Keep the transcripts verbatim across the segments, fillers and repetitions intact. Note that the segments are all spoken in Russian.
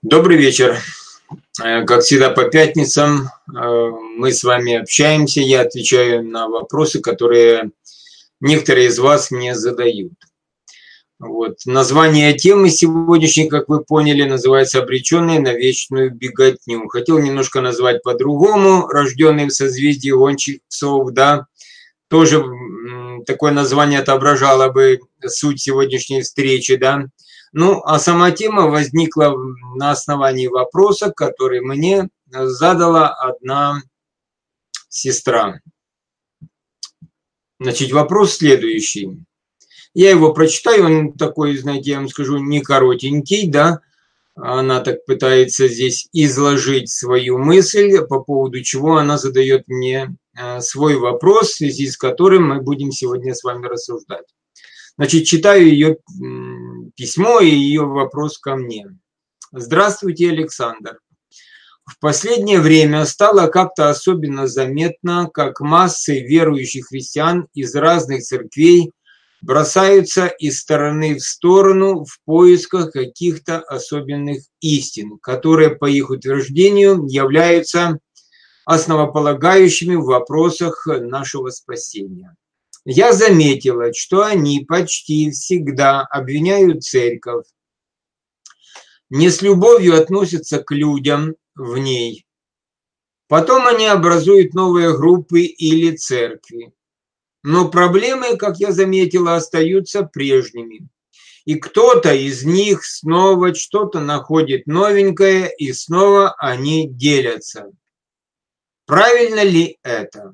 Добрый вечер. Как всегда по пятницам мы с вами общаемся, я отвечаю на вопросы, которые некоторые из вас мне задают. Вот. Название темы сегодняшней, как вы поняли, называется «Обреченные на вечную беготню». Хотел немножко назвать по-другому, «Рожденные в созвездии гончих псов», да. Тоже такое название отображало бы суть сегодняшней встречи, да. Ну, а сама тема возникла на основании вопроса, который мне задала одна сестра. Значит, вопрос следующий. Я его прочитаю, он такой, знаете, я вам скажу, не коротенький, да. Она так пытается здесь изложить свою мысль, по поводу чего она задает мне свой вопрос, в связи с которым мы будем сегодня с вами рассуждать. Значит, читаю ее письмо и ее вопрос ко мне. Здравствуйте, Александр. В последнее время стало как-то особенно заметно, как массы верующих христиан из разных церквей бросаются из стороны в сторону в поисках каких-то особенных истин, которые, по их утверждению, являются основополагающими в вопросах нашего спасения. Я заметила, что они почти всегда обвиняют церковь, не с любовью относятся к людям в ней. Потом они образуют новые группы или церкви. Но проблемы, как я заметила, остаются прежними. И кто-то из них снова что-то находит новенькое, и снова они делятся. Правильно ли это?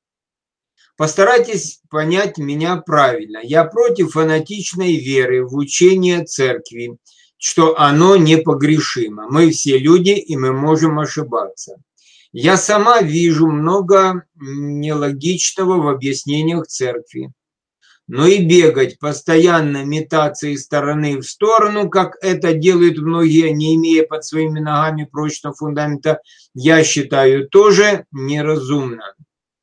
Постарайтесь понять меня правильно. Я против фанатичной веры в учение церкви, что оно непогрешимо. Мы все люди, и мы можем ошибаться. Я сама вижу много нелогичного в объяснениях церкви. Но и бегать, постоянно метаться из стороны в сторону, как это делают многие, не имея под своими ногами прочного фундамента, я считаю тоже неразумно.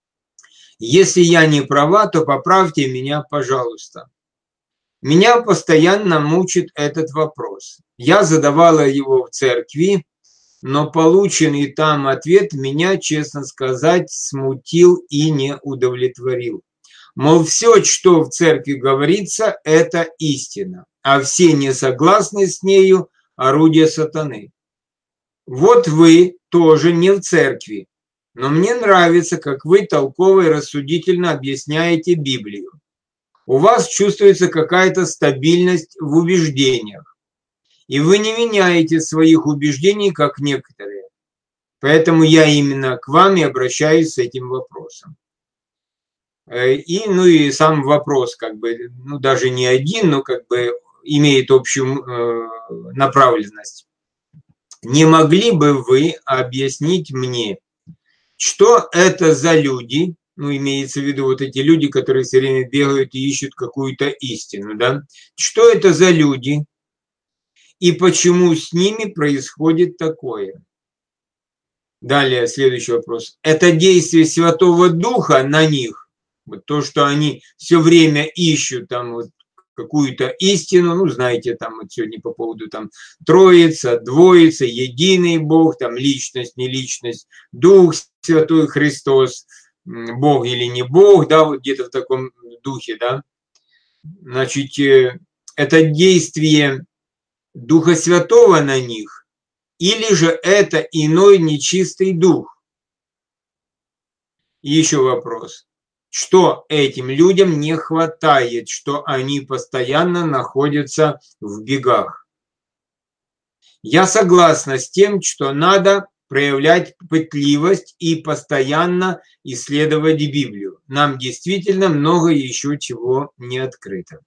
Если я не права, то поправьте меня, пожалуйста. Меня постоянно мучит этот вопрос. Я задавала его в церкви, но полученный там ответ меня, честно сказать, смутил и не удовлетворил. Мол, все, что в церкви говорится, это истина, а все несогласны с нею – орудие сатаны. Вот вы тоже не в церкви. Но мне нравится, как вы толково и рассудительно объясняете Библию. У вас чувствуется какая-то стабильность в убеждениях. И вы не меняете своих убеждений, как некоторые. Поэтому я именно к вам и обращаюсь с этим вопросом. И, ну и сам вопрос, как бы, ну даже не один, но как бы имеет общую э, направленность. Не могли бы вы объяснить мне, что это за люди, ну, имеется в виду вот эти люди, которые все время бегают и ищут какую-то истину, да? Что это за люди и почему с ними происходит такое? Далее, следующий вопрос. Это действие Святого Духа на них, вот то, что они все время ищут там вот какую-то истину, ну, знаете, там вот сегодня по поводу там Троица, Двоица, Единый Бог, там личность, не личность, Дух Святой Христос, Бог или не Бог, да, вот где-то в таком духе, да. Значит, это действие Духа Святого на них, или же это иной нечистый дух? И еще вопрос. Что этим людям не хватает, что они постоянно находятся в бегах? Я согласна с тем, что надо проявлять пытливость и постоянно исследовать Библию. Нам действительно много еще чего не открыто.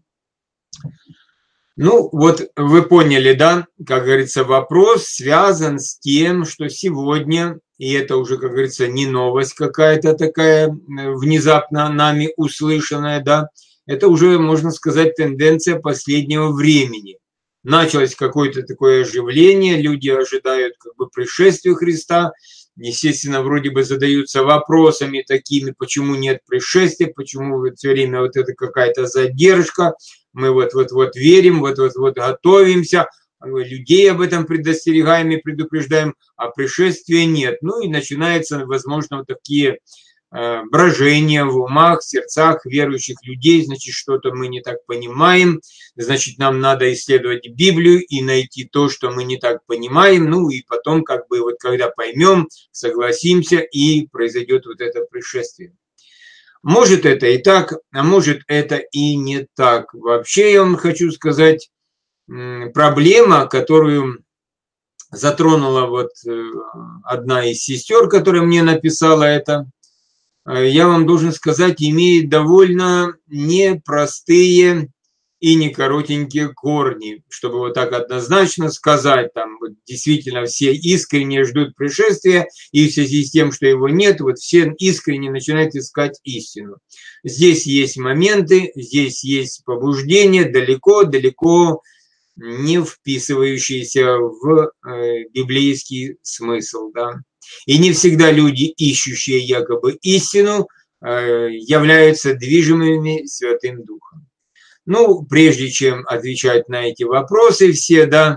Ну, вот вы поняли, да, как говорится, вопрос связан с тем, что сегодня, и это уже, как говорится, не новость какая-то такая внезапно нами услышанная, да, это уже, можно сказать, тенденция последнего времени. Началось какое-то такое оживление, люди ожидают как бы пришествия Христа, естественно, вроде бы задаются вопросами такими, почему нет пришествия, почему все время вот это какая-то задержка, мы вот-вот-вот верим, вот-вот-вот готовимся, людей об этом предостерегаем и предупреждаем, а пришествия нет. Ну и начинаются, возможно, вот такие брожения в умах, сердцах верующих людей, значит, что-то мы не так понимаем, значит, нам надо исследовать Библию и найти то, что мы не так понимаем, ну и потом, как бы, вот когда поймем, согласимся, и произойдет вот это пришествие. Может это и так, а может это и не так. Вообще я вам хочу сказать, проблема, которую затронула вот одна из сестер, которая мне написала это, я вам должен сказать, имеет довольно непростые и не коротенькие корни, чтобы вот так однозначно сказать, там вот действительно все искренне ждут пришествия, и в связи с тем, что его нет, вот все искренне начинают искать истину. Здесь есть моменты, здесь есть побуждения, далеко-далеко не вписывающиеся в э, библейский смысл, да. И не всегда люди, ищущие якобы истину, э, являются движимыми Святым Духом. Ну, прежде чем отвечать на эти вопросы все, да,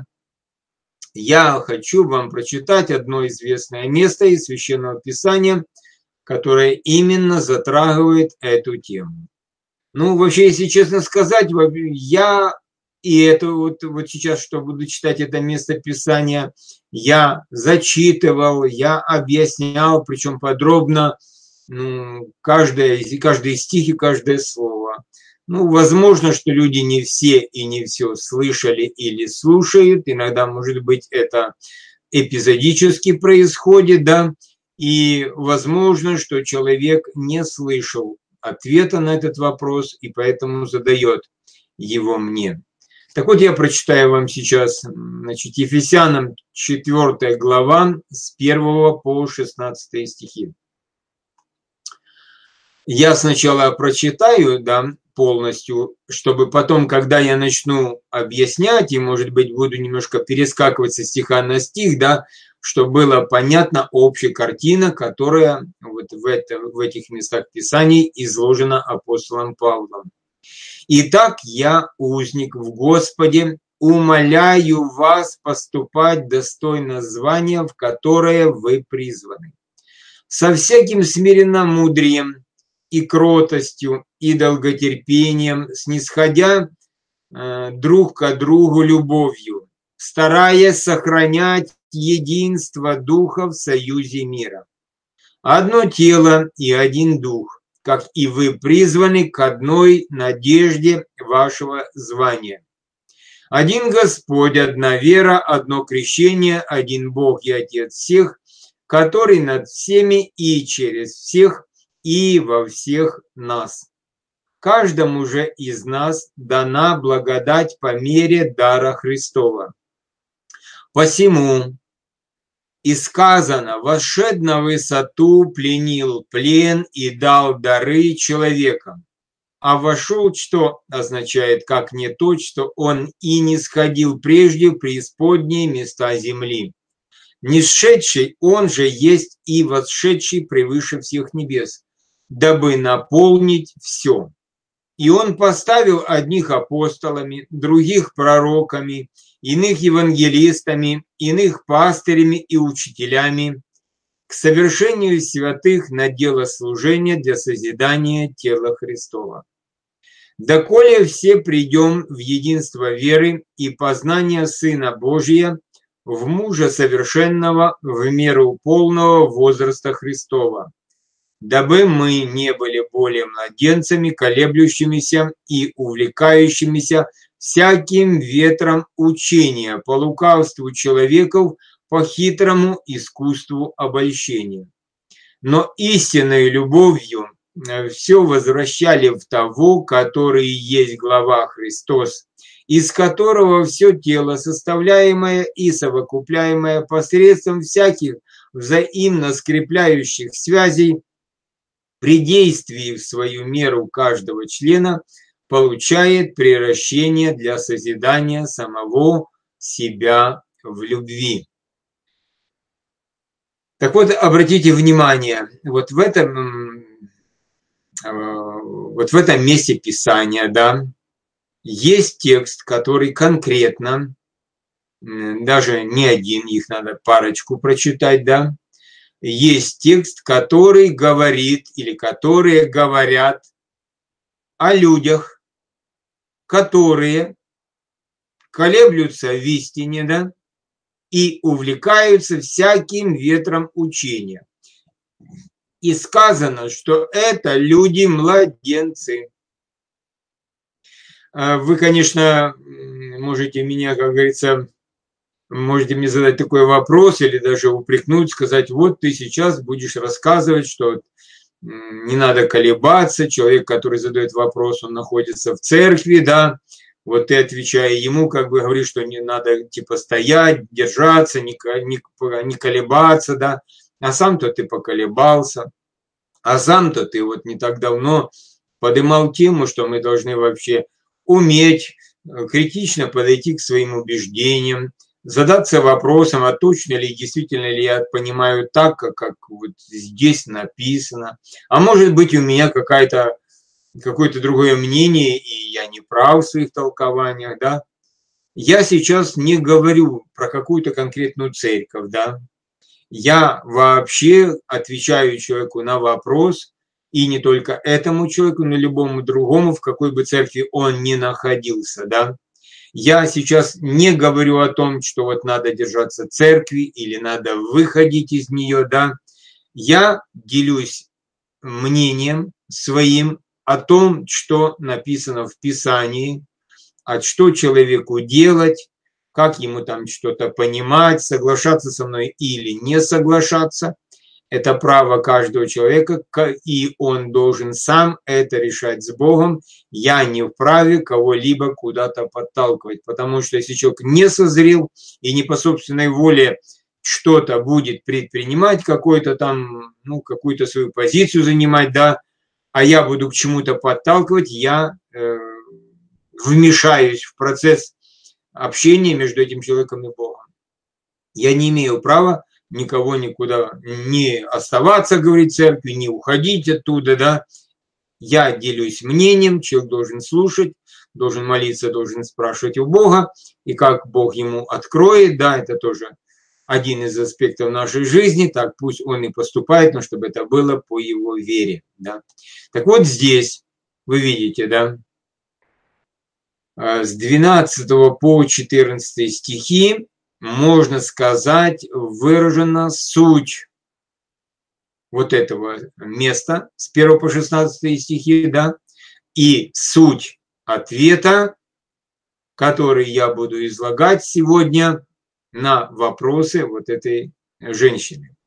я хочу вам прочитать одно известное место из Священного Писания, которое именно затрагивает эту тему. Ну, вообще, если честно сказать, я и это вот, вот сейчас, что буду читать это место Писания, я зачитывал, я объяснял, причем подробно, ну, каждое, каждый стих и каждое слово. Ну, возможно, что люди не все и не все слышали или слушают. Иногда, может быть, это эпизодически происходит, да, и возможно, что человек не слышал ответа на этот вопрос и поэтому задает его мне. Так вот, я прочитаю вам сейчас, значит, Ефесянам четвёртая глава с первого по шестнадцатый стихи. Я сначала прочитаю, да, полностью, чтобы потом, когда я начну объяснять, и, может быть, буду немножко перескакивать со стиха на стих, да, чтобы было понятна общая картина, которая вот в, это, в этих местах Писаний изложена апостолом Павлом. «Итак, я, узник в Господе, умоляю вас поступать достойно звания, в которое вы призваны, со всяким смиренномудрием и кротостью, и долготерпением, снисходя э, друг к другу любовью, стараясь сохранять единство духа в союзе мира. Одно тело и один дух, как и вы призваны к одной надежде вашего звания. Один Господь, одна вера, одно крещение, один Бог и Отец всех, который над всеми и через всех и во всех нас. Каждому же из нас дана благодать по мере дара Христова. Посему и сказано: «Вошед на высоту, пленил плен и дал дары человекам». А вошел, что означает, как не то, что он и не сходил прежде в преисподние места земли. Нисшедший он же есть и восшедший превыше всех небес, дабы наполнить все. И он поставил одних апостолами, других пророками, иных евангелистами, иных пастырями и учителями к совершению святых на дело служения для созидания тела Христова. Доколе все придем в единство веры и познания Сына Божия, в мужа совершенного, в меру полного возраста Христова, дабы мы не были более младенцами, колеблющимися и увлекающимися всяким ветром учения по лукавству человеков, по хитрому искусству обольщения. Но истинной любовью все возвращали в того, который есть глава Христос, из которого все тело, составляемое и совокупляемое посредством всяких взаимно скрепляющих связей, при действии в свою меру каждого члена получает приращение для созидания самого себя в любви. Так вот, обратите внимание, вот в этом, вот в этом месте Писания, да, есть текст, который конкретно даже не один, их надо парочку прочитать, да. Есть текст, который говорит или которые говорят о людях, которые колеблются в истине, да, и увлекаются всяким ветром учения. И сказано, что это люди-младенцы. Вы, конечно, можете меня, как говорится, можете мне задать такой вопрос или даже упрекнуть, сказать, вот ты сейчас будешь рассказывать, что не надо колебаться, человек, который задает вопрос, он находится в церкви, да, вот ты, отвечая ему, как бы говоришь, что не надо типа стоять, держаться, не, не, не колебаться, да, а сам-то ты поколебался, а сам-то ты вот не так давно поднимал тему, что мы должны вообще уметь критично подойти к своим убеждениям, задаться вопросом, а точно ли, действительно ли я понимаю так, как, как вот здесь написано, а может быть у меня какая-то какое-то другое мнение, и я не прав в своих толкованиях, да. Я сейчас не говорю про какую-то конкретную церковь, да. Я вообще отвечаю человеку на вопрос, и не только этому человеку, но и любому другому, в какой бы церкви он ни находился, да. Я сейчас не говорю о том, что вот надо держаться церкви или надо выходить из нее, да. Я делюсь мнением своим о том, что написано в Писании, а что человеку делать, как ему там что-то понимать, соглашаться со мной или не соглашаться. Это право каждого человека, и он должен сам это решать с Богом. Я не вправе кого-либо куда-то подталкивать, потому что если человек не созрел и не по собственной воле что-то будет предпринимать, какой-то там, ну, какую-то свою позицию занимать, да, а я буду к чему-то подталкивать, я э, вмешаюсь в процесс общения между этим человеком и Богом. Я не имею права никого никуда не оставаться, говорит церкви, не уходить оттуда, да. Я делюсь мнением, человек должен слушать, должен молиться, должен спрашивать у Бога, и как Бог ему откроет, да, это тоже один из аспектов нашей жизни, так пусть он и поступает, но чтобы это было по его вере, да. Так вот здесь вы видите, да, с двенадцатого по четырнадцатый стихи, можно сказать, выражена суть вот этого места, с первого по шестнадцатый стихи, да, и суть ответа, который я буду излагать сегодня на вопросы вот этой женщины.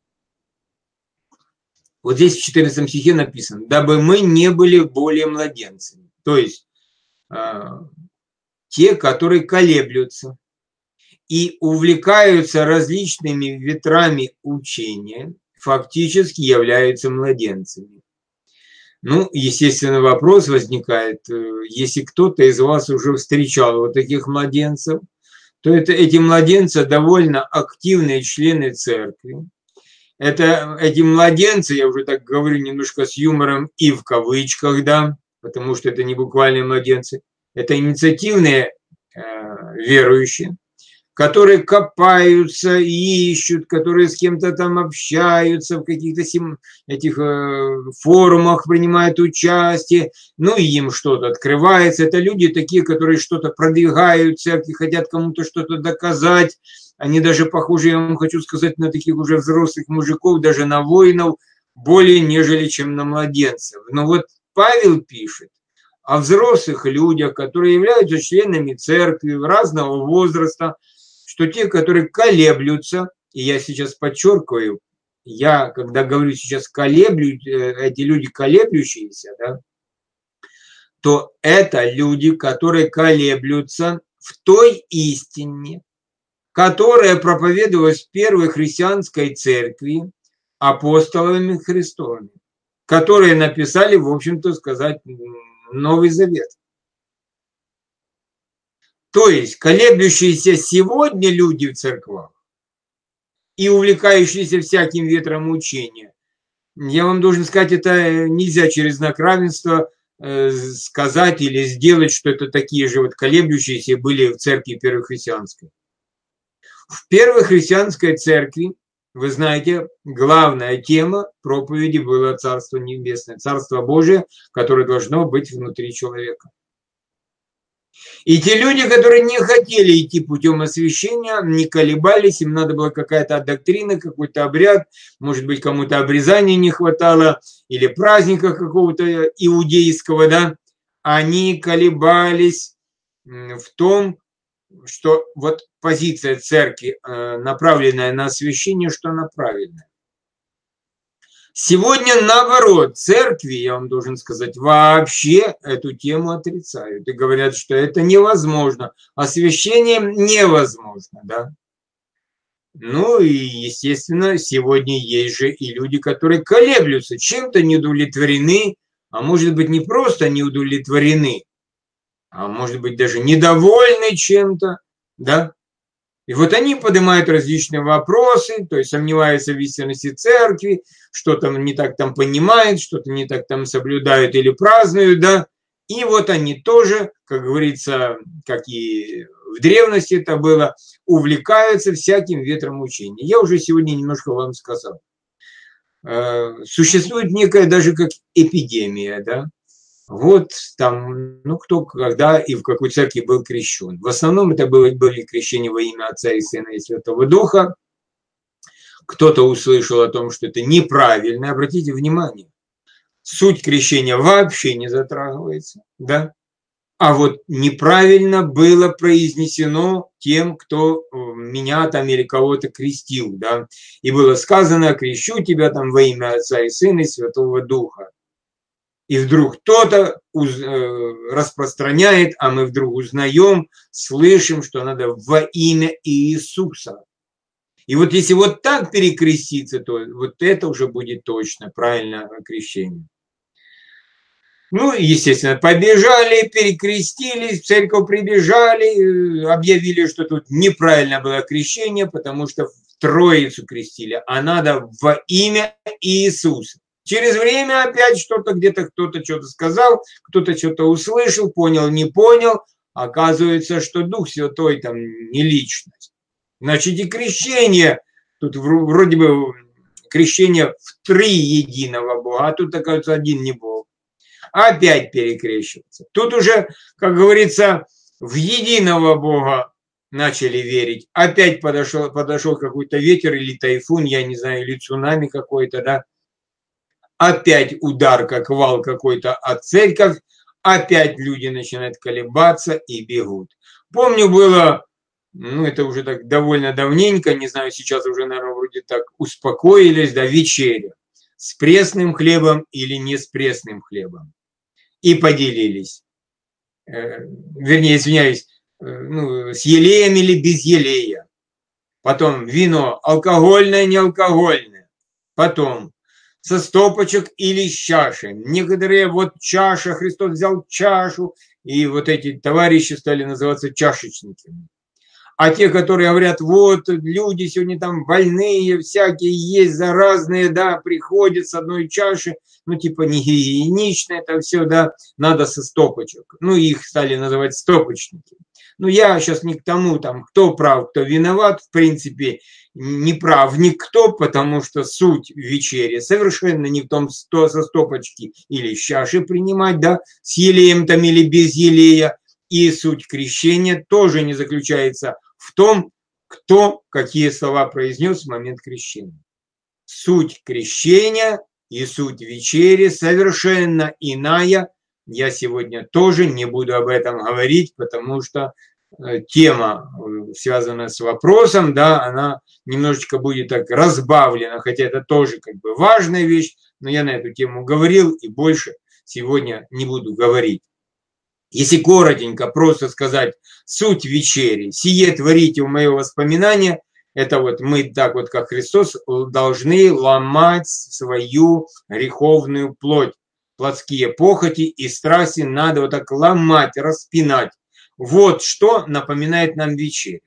Вот здесь в четырнадцатом стихе написано, дабы мы не были более младенцами, то есть э, те, которые колеблются и увлекаются различными ветрами учения, фактически являются младенцами. Ну, естественно, вопрос возникает, если кто-то из вас уже встречал вот таких младенцев, то это, эти младенцы довольно активные члены церкви. Это, эти младенцы, я уже так говорю немножко с юмором и в кавычках, да, потому что это не буквальные младенцы, это инициативные э, верующие, которые копаются, ищут, которые с кем-то там общаются, в каких-то этих э, форумах принимают участие, ну и им что-то открывается. Это люди такие, которые что-то продвигают в церкви, хотят кому-то что-то доказать. Они даже похожи, я вам хочу сказать, на таких уже взрослых мужиков, даже на воинов, более нежели чем на младенцев. Но вот Павел пишет о взрослых людях, которые являются членами церкви разного возраста, что те, которые колеблются, и я сейчас подчеркиваю, я, когда говорю сейчас колеблю, эти люди колеблющиеся, да, то это люди, которые колеблются в той истине, которая проповедовалась в первой христианской церкви апостолами Христовыми, которые написали, в общем-то сказать, Новый Завет. То есть колеблющиеся сегодня люди в церквах и увлекающиеся всяким ветром учения, я вам должен сказать, это нельзя через знак равенства сказать или сделать, что это такие же вот колеблющиеся были в церкви первохристианской. В первой христианской церкви, вы знаете, главная тема проповеди была Царство Небесное, Царство Божие, которое должно быть внутри человека. И те люди, которые не хотели идти путем освящения, не колебались, им надо была какая-то доктрина, какой-то обряд, может быть, кому-то обрезания не хватало, или праздника какого-то иудейского, да, они колебались в том, что вот позиция церкви, направленная на освящение, что она правильная. Сегодня, наоборот, церкви, я вам должен сказать, вообще эту тему отрицают и говорят, что это невозможно, освящение невозможно, да. Ну и, естественно, сегодня есть же и люди, которые колеблются, чем-то не удовлетворены, а может быть не просто не удовлетворены, а может быть даже недовольны чем-то, да. И вот они поднимают различные вопросы, то есть сомневаются в истинности церкви, что-то не так там понимают, что-то не так там соблюдают или празднуют, да. И вот они тоже, как говорится, как и в древности это было, увлекаются всяким ветром учения. Я уже сегодня немножко вам сказал. Существует некая даже как эпидемия, да. Вот там, ну, кто, когда и в какой церкви был крещен. В основном это были, были крещения во имя Отца и Сына и Святого Духа. Кто-то услышал о том, что это неправильно. Обратите внимание, суть крещения вообще не затрагивается, да? А вот неправильно было произнесено тем, кто меня там или кого-то крестил, да? И было сказано: крещу тебя там во имя Отца и Сына и Святого Духа. И вдруг кто-то распространяет, а мы вдруг узнаем, слышим, что надо во имя Иисуса. И вот если вот так перекреститься, то вот это уже будет точно правильное крещение. Ну, естественно, побежали, перекрестились, в церковь прибежали, объявили, что тут неправильно было крещение, потому что в Троицу крестили, а надо во имя Иисуса. Через время опять что-то, где-то кто-то что-то сказал, кто-то что-то услышал, понял, не понял. Оказывается, что Дух Святой там не личность. Значит, и крещение, тут вроде бы крещение в три единого Бога, а тут, оказывается, один не Бог. Опять перекрещиваться. Тут уже, как говорится, в единого Бога начали верить. Опять подошел, подошел какой-то ветер или тайфун, я не знаю, или цунами какой-то, да. Опять удар, как вал какой-то от церковь, опять люди начинают колебаться и бегут. Помню, было, ну это уже так довольно давненько, не знаю, сейчас уже, наверное, вроде так успокоились, да, вечеря. С пресным хлебом или не с пресным хлебом. И поделились. Вернее, извиняюсь, ну, с елеем или без елея. Потом вино алкогольное, неалкогольное. Потом со стопочек или с чаши. Некоторые вот чаша, Христос взял чашу, и вот эти товарищи стали называться чашечниками. А те, которые говорят, вот люди сегодня там больные, всякие есть, заразные, да, приходят с одной чаши, ну типа не гигиенично это все, да, надо со стопочек. Ну их стали называть стопочники. Ну я сейчас не к тому, там, кто прав, кто виноват, в принципе, не прав никто, потому что суть вечери совершенно не в том, что со стопочки или с чаши принимать, да, с елеем там или без елея. И суть крещения тоже не заключается в том, кто какие слова произнес в момент крещения. Суть крещения и суть вечери совершенно иная. Я сегодня тоже не буду об этом говорить, потому что тема, связанная с вопросом, да, она немножечко будет так разбавлена, хотя это тоже как бы важная вещь, но я на эту тему говорил и больше сегодня не буду говорить. Если коротенько просто сказать суть вечери, сие творите в мое воспоминание, это вот мы так вот, как Христос, должны ломать свою греховную плоть. Плотские похоти и страсти надо вот так ломать, распинать. Вот что напоминает нам вечеря.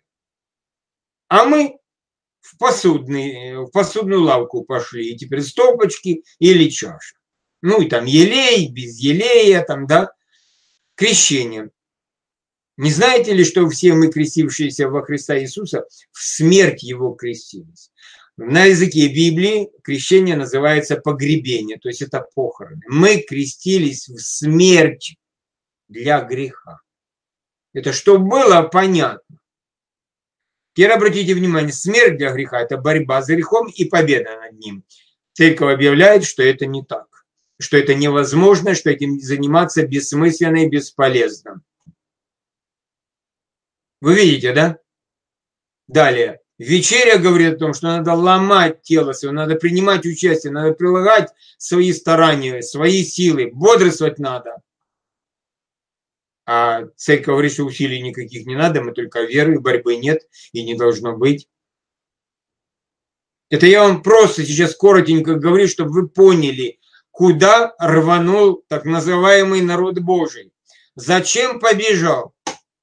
А мы в, посудный, в посудную лавку пошли, и теперь стопочки или чаши. Ну и там елей, без елея, там, да, крещение. Не знаете ли, что все мы, крестившиеся во Христа Иисуса, в смерть Его крестились? На языке Библии крещение называется погребение, то есть это похороны. Мы крестились в смерть для греха. Это чтобы было понятно. Теперь обратите внимание, смерть для греха – это борьба с грехом и победа над ним. Церковь объявляет, что это не так, что это невозможно, что этим заниматься бессмысленно и бесполезно. Вы видите, да? Далее. Вечеря говорит о том, что надо ломать тело свое, надо принимать участие, надо прилагать свои старания, свои силы, бодрствовать надо. А церковь говорит, что усилий никаких не надо, мы только веры, борьбы нет и не должно быть. Это я вам просто сейчас коротенько говорю, чтобы вы поняли, куда рванул так называемый народ Божий. Зачем побежал?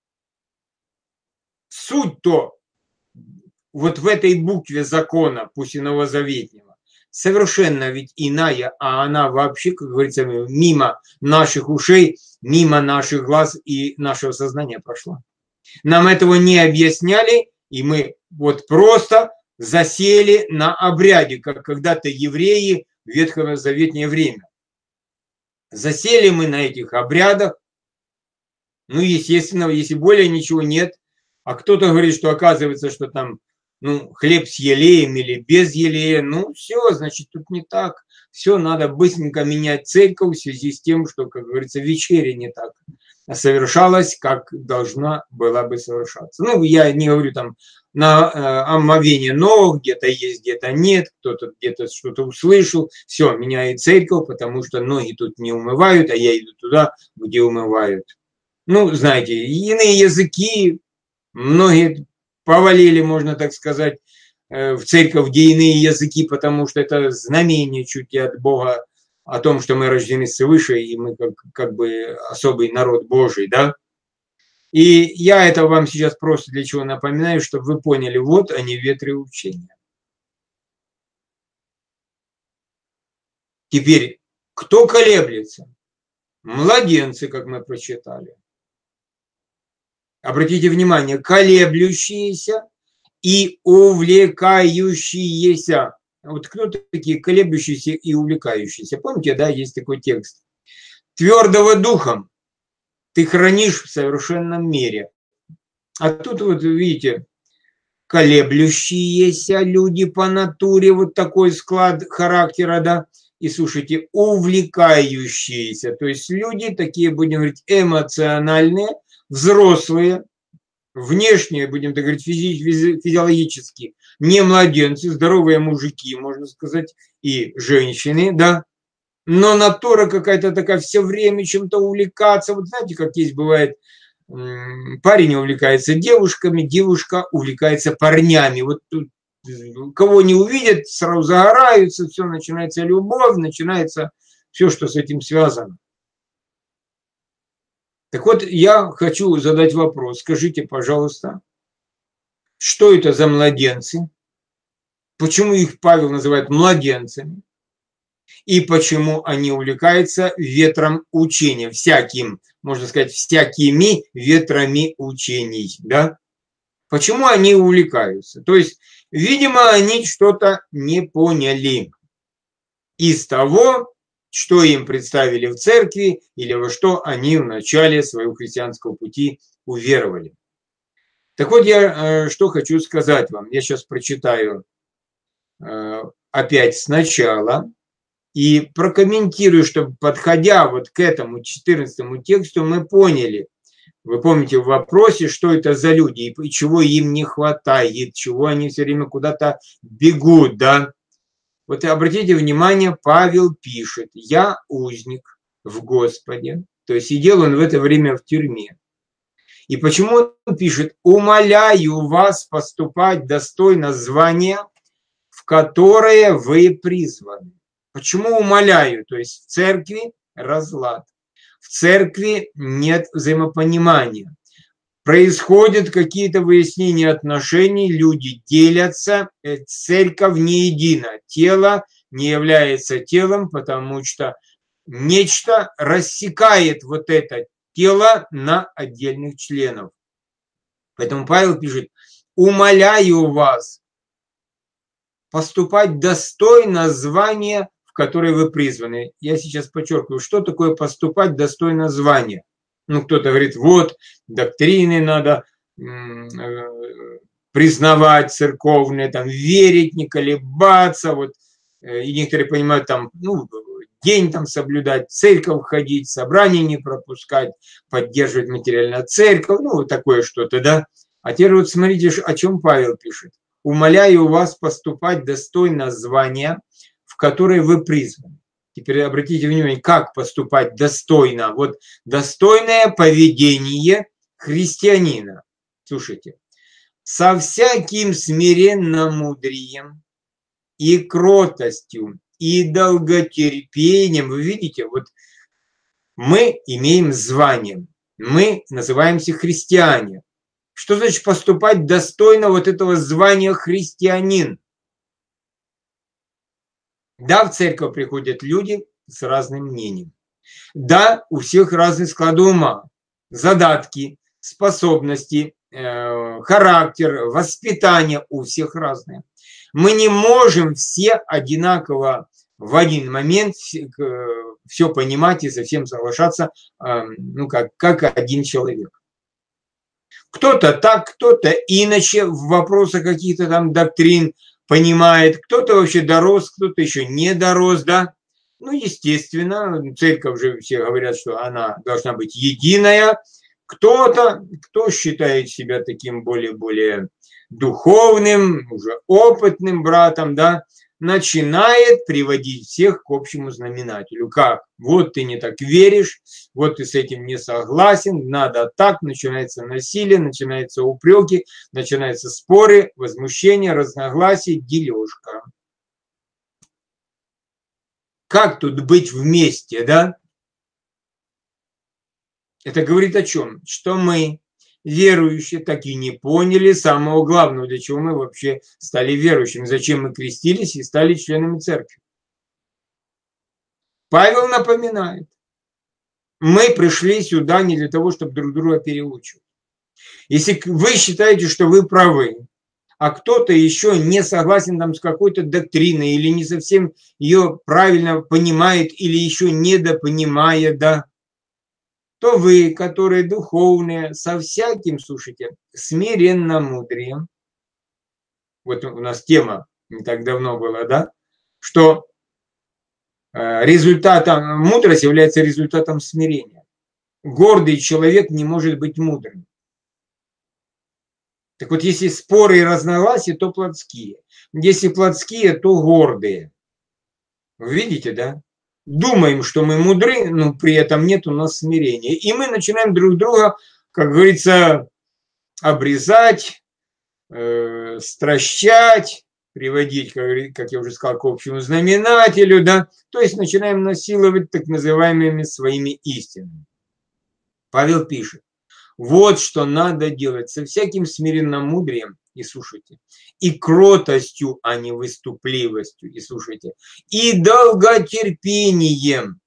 Суть-то вот в этой букве закона, пусть и новозаветнего, совершенно ведь иная, а она вообще, как говорится, мимо наших ушей, мимо наших глаз и нашего сознания прошла. Нам этого не объясняли, и мы вот просто засели на обряде, как когда-то евреи в ветхозаветнее время. Засели мы на этих обрядах, ну, естественно, если более ничего нет, а кто-то говорит, что оказывается, что там ну, хлеб с елеем или без елея, ну, все, значит, тут не так. Все, надо быстренько менять церковь в связи с тем, что, как говорится, вечеря не так совершалась, как должна была бы совершаться. Ну, я не говорю там на э, омовение ног, где-то есть, где-то нет, кто-то где-то что-то услышал, все, меняет церковь, потому что ноги тут не умывают, а я иду туда, где умывают. Ну, знаете, иные языки, многие повалили, можно так сказать, в церковь, где иные языки, потому что это знамение чуть ли от Бога о том, что мы рождены свыше, и мы как, как бы особый народ Божий, да. И я это вам сейчас просто для чего напоминаю, чтобы вы поняли, вот они ветры учения. Теперь, кто колеблется? Младенцы, как мы прочитали. Обратите внимание, колеблющиеся и увлекающиеся. Вот кто такие колеблющиеся и увлекающиеся? Помните, да, есть такой текст. Твердого духом ты хранишь в совершенном мире. А тут вот видите, колеблющиеся люди по натуре, вот такой склад характера, да, и слушайте, увлекающиеся, то есть люди такие, будем говорить, эмоциональные, взрослые, внешне, будем так говорить, физи- физи- физиологически, не младенцы, здоровые мужики, можно сказать, и женщины, да, но натура какая-то такая, все время чем-то увлекаться, вот знаете, как есть, бывает, парень увлекается девушками, девушка увлекается парнями, вот тут кого не увидят, сразу загораются, все, начинается любовь, начинается все, что с этим связано. Так вот, я хочу задать вопрос. Скажите, пожалуйста, что это за младенцы? Почему их Павел называет младенцами? И почему они увлекаются ветром учения? Всяким, можно сказать, всякими ветрами учений. Да? Почему они увлекаются? То есть, видимо, они что-то не поняли из того, что им представили в церкви или во что они в начале своего христианского пути уверовали. Так вот, я э, что хочу сказать вам. Я сейчас прочитаю э, опять сначала и прокомментирую, чтобы, подходя вот к этому четырнадцатому тексту, мы поняли. Вы помните в вопросе, что это за люди и чего им не хватает, чего они все время куда-то бегут, да? Вот обратите внимание, Павел пишет, я узник в Господе, то есть сидел он в это время в тюрьме. И почему он пишет, умоляю вас поступать достойно звания, в которое вы призваны. Почему умоляю? То есть в церкви разлад, в церкви нет взаимопонимания. Происходят какие-то выяснения отношений, люди делятся, церковь не едина, тело не является телом, потому что нечто рассекает вот это тела на отдельных членов. Поэтому Павел пишет: умоляю вас поступать достойно звания, в которое вы призваны. Я сейчас подчеркиваю, что такое поступать достойно звания. Ну, кто-то говорит, вот, доктрины надо признавать церковные, там, верить, не колебаться, вот, и некоторые понимают, там, ну, день там соблюдать, в церковь ходить, собрания не пропускать, поддерживать материально церковь, ну, вот такое что-то, да. А теперь вот смотрите, о чем Павел пишет. Умоляю вас поступать достойно звания, в которое вы призваны. Теперь обратите внимание, как поступать достойно. Вот достойное поведение христианина. Слушайте. Со всяким смиренномудрием и кротостью, и долготерпением. Вы видите, вот мы имеем звание, мы называемся христиане. Что значит поступать достойно вот этого звания христианин? Да, в церковь приходят люди с разным мнением. Да, у всех разный склад ума, задатки, способности, э, характер, воспитание у всех разное. Мы не можем все одинаково в один момент все, все понимать и со всем соглашаться, э, ну, как, как один человек. Кто-то так, кто-то иначе в вопросах каких-то там доктрин понимает, кто-то вообще дорос, кто-то еще не дорос, да. Ну, естественно, церковь же все говорят, что она должна быть единая. Кто-то, кто считает себя таким более-более духовным, уже опытным братом, да, начинает приводить всех к общему знаменателю. Как? Вот ты не так веришь, вот ты с этим не согласен, надо так, начинается насилие, начинаются упреки, начинаются споры, возмущения, разногласия, дележка. Как тут быть вместе, да? Это говорит о чем? Что мы, верующие, так и не поняли самого главного, для чего мы вообще стали верующими, зачем мы крестились и стали членами церкви. Павел напоминает, мы пришли сюда не для того, чтобы друг друга переучивать. Если вы считаете, что вы правы, а кто-то еще не согласен там с какой-то доктриной или не совсем ее правильно понимает или еще недопонимает, да, то вы, которые духовные, со всяким, слушайте, смиренномудрием, вот у нас тема не так давно была, да, что результатом, мудрость является результатом смирения. Гордый человек не может быть мудрым. Так вот, если споры и разногласия, то плотские. Если плотские, то гордые. Вы видите, да? Думаем, что мы мудры, но при этом нет у нас смирения. И мы начинаем друг друга, как говорится, обрезать, э, стращать, приводить, как, как я уже сказал, к общему знаменателю, да? То есть начинаем насиловать так называемыми своими истинами. Павел пишет. Вот что надо делать со всяким смиренномудрием, и слушайте, и кротостью, а не выступливостью, и слушайте, и долготерпением,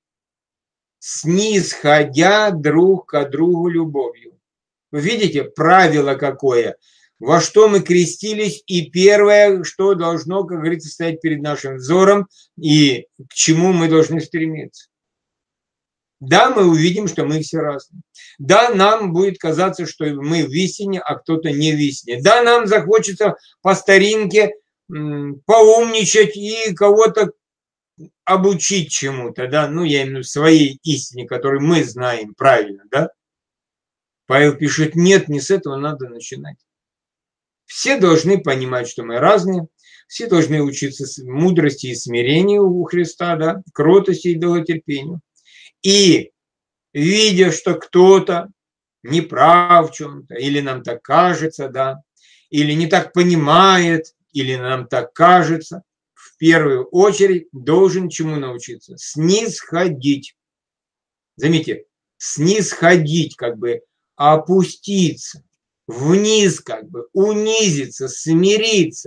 снисходя друг к другу любовью. Вы видите, правило какое, во что мы крестились, и первое, что должно, как говорится, стоять перед нашим взором, и к чему мы должны стремиться. Да, мы увидим, что мы все разные. Да, нам будет казаться, что мы в истине, а кто-то не в истине. Да, нам захочется по старинке поумничать и кого-то обучить чему-то, да, ну, я имею в виду своей истине, которую мы знаем правильно, да. Павел пишет, нет, не с этого надо начинать. Все должны понимать, что мы разные, все должны учиться мудрости и смирению у Христа, да, кротости и долготерпению. И видя, что кто-то не прав в чем-то, или нам так кажется, да, или не так понимает, или нам так кажется, в первую очередь должен чему научиться? Снисходить. Заметьте, снисходить, как бы опуститься, вниз как бы, унизиться, смириться,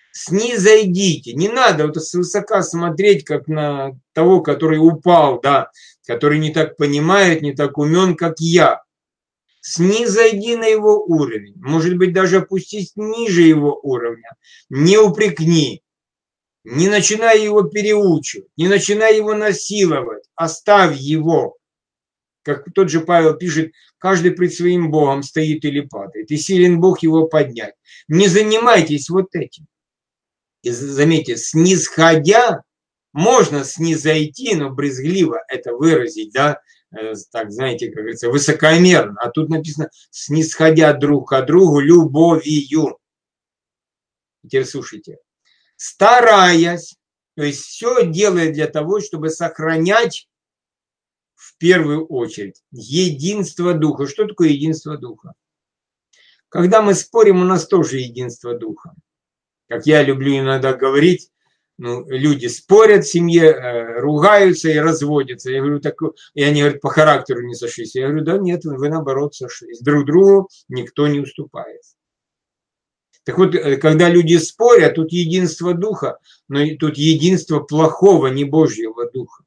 Снизойдите. Не надо вот свысока смотреть, как на того, который упал, да, который не так понимает, не так умен, как я. Снизойди на его уровень. Может быть, даже опустись ниже его уровня. Не упрекни. Не начинай его переучивать. Не начинай его насиловать. Оставь его. Как тот же Павел пишет, каждый пред своим Богом стоит или падает. И силен Бог его поднять. Не занимайтесь вот этим. И заметьте, снисходя, можно снизойти, но брезгливо это выразить, да, так, знаете, как говорится, высокомерно. А тут написано, снисходя друг к другу любовью. Теперь слушайте. Стараясь, то есть все делает для того, чтобы сохранять в первую очередь единство духа. Что такое единство духа? Когда мы спорим, у нас тоже единство духа. Как я люблю иногда говорить, ну, люди спорят в семье, ругаются и разводятся. Я говорю, так, и они говорят, по характеру не сошлись. Я говорю, да нет, вы наоборот сошлись. Друг другу никто не уступает. Так вот, когда люди спорят, тут единство духа, но тут единство плохого, не Божьего духа.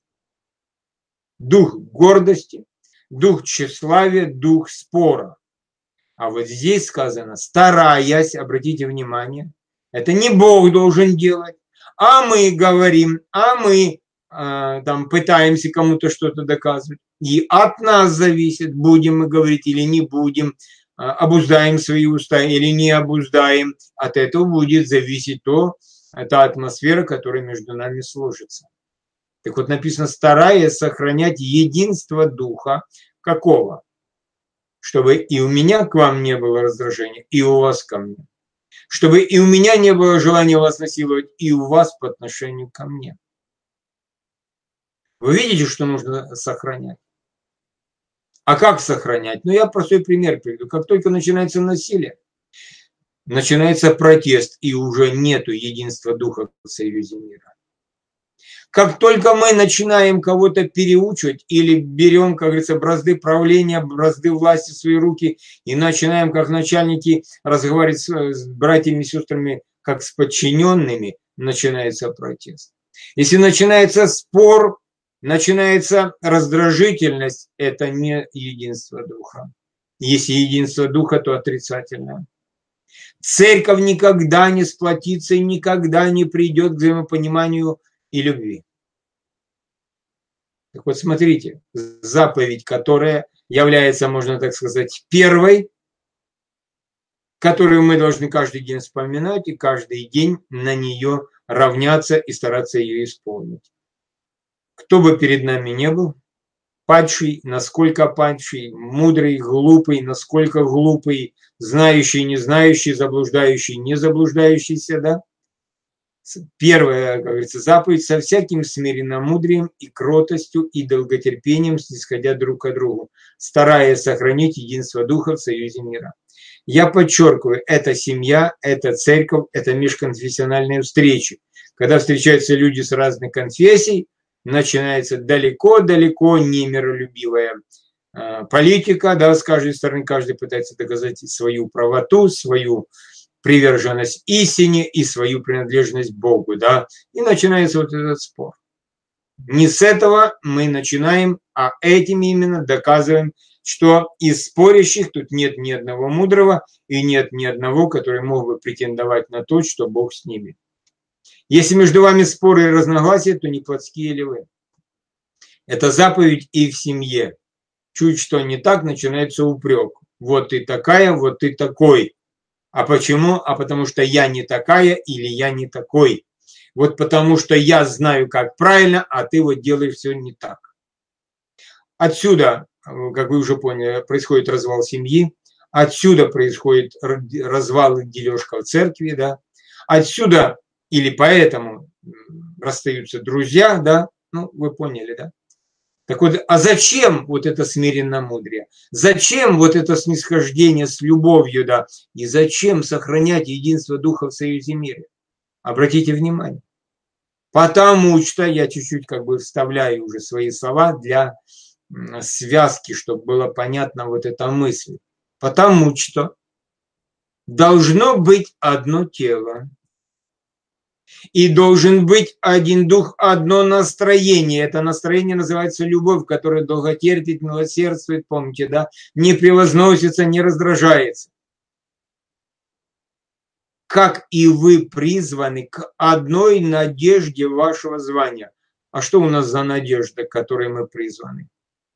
Дух гордости, дух тщеславия, дух спора. А вот здесь сказано, стараясь, обратите внимание, это не Бог должен делать, а мы говорим, а мы э, там пытаемся кому-то что-то доказывать. И от нас зависит, будем мы говорить или не будем, э, обуздаем свои уста или не обуздаем. От этого будет зависеть то, та атмосфера, которая между нами сложится. Так вот написано, стараясь сохранять единство духа. Какого? Чтобы и у меня к вам не было раздражения, и у вас ко мне. Чтобы и у меня не было желания вас насиловать, и у вас по отношению ко мне. Вы видите, что нужно сохранять? А как сохранять? Ну, я простой пример приведу. Как только начинается насилие, начинается протест, и уже нету единства духа в союзе мира. Как только мы начинаем кого-то переучивать или берем, как говорится, бразды правления, бразды власти в свои руки и начинаем, как начальники, разговаривать с братьями и сестрами, как с подчиненными, начинается протест. Если начинается спор, начинается раздражительность, это не единство духа. Если единство духа, то отрицательное. Церковь никогда не сплотится и никогда не придет к взаимопониманию и любви. Так вот, смотрите, заповедь, которая является, можно так сказать, первой, которую мы должны каждый день вспоминать и каждый день на нее равняться и стараться ее исполнить. Кто бы перед нами не был, падший, насколько падший, мудрый, глупый, насколько глупый, знающий, не знающий, заблуждающий, не заблуждающийся, да? Первая, как говорится, заповедь: со всяким смиренномудрием и кротостью и долготерпением снисходя друг к другу, стараясь сохранить единство духа в союзе мира. Я подчеркиваю, это семья, это церковь, это межконфессиональные встречи. Когда встречаются люди с разных конфессий, начинается далеко-далеко не миролюбивая э, политика, да, с каждой стороны каждый пытается доказать свою правоту, свою приверженность истине и свою принадлежность Богу, да, и начинается вот этот спор. Не с этого мы начинаем, а этим именно доказываем, что из спорящих тут нет ни одного мудрого и нет ни одного, который мог бы претендовать на то, что Бог с ними. Если между вами споры и разногласия, то не плотские ли вы? Это заповедь и в семье. Чуть что не так, начинается упрек. Вот ты такая, вот ты такой. А почему? А потому что я не такая или я не такой. Вот потому что я знаю, как правильно, а ты вот делаешь все не так. Отсюда, как вы уже поняли, происходит развал семьи. Отсюда происходит развал и дележка в церкви, да. Отсюда или поэтому расстаются друзья, да. Ну, вы поняли, да. Так вот, а зачем вот это смиренномудрие? Зачем вот это снисхождение с любовью, да? И зачем сохранять единство духа в союзе мира? Обратите внимание. Потому что, я чуть-чуть как бы вставляю уже свои слова для связки, чтобы было понятно вот эта мысль. Потому что должно быть одно тело. И должен быть один дух, одно настроение. Это настроение называется любовь, которая долготерпит, милосердствует, помните, да? Не превозносится, не раздражается. Как и вы призваны к одной надежде вашего звания. А что у нас за надежда, к которой мы призваны?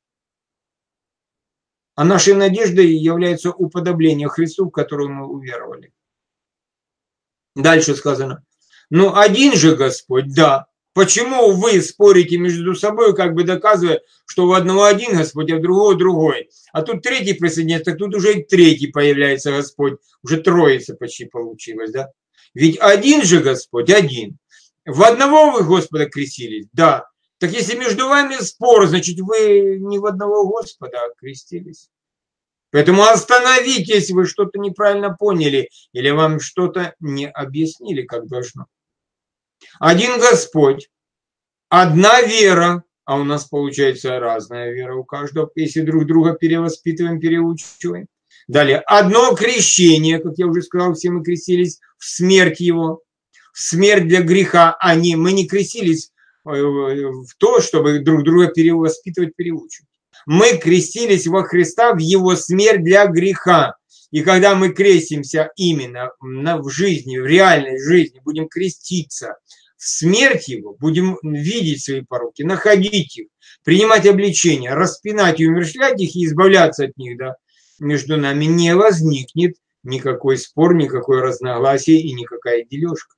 А нашей надеждой является уподобление Христу, в которого мы уверовали. Дальше сказано. Ну, один же Господь, да. Почему вы спорите между собой, как бы доказывая, что у одного один Господь, а у другого другой? А тут третий присоединяется, так тут уже и третий появляется Господь. Уже троица почти получилось, да? Ведь один же Господь, один. В одного вы Господа крестились? Да. Так если между вами спор, значит, вы не в одного Господа крестились. Поэтому остановитесь, если вы что-то неправильно поняли или вам что-то не объяснили, как должно. Один Господь, одна вера, а у нас получается разная вера у каждого, если друг друга перевоспитываем, переучиваем. Далее, одно крещение, как я уже сказал, все мы крестились в смерть Его, в смерть для греха, а не, мы не крестились в то, чтобы друг друга перевоспитывать, переучивать. Мы крестились во Христа в Его смерть для греха. И когда мы крестимся именно в жизни, в реальной жизни, будем креститься в смерть Его, будем видеть свои пороки, находить их, принимать обличения, распинать и умерщвлять их и избавляться от них, да, между нами не возникнет никакой спор, никакое разногласие и никакая дележка.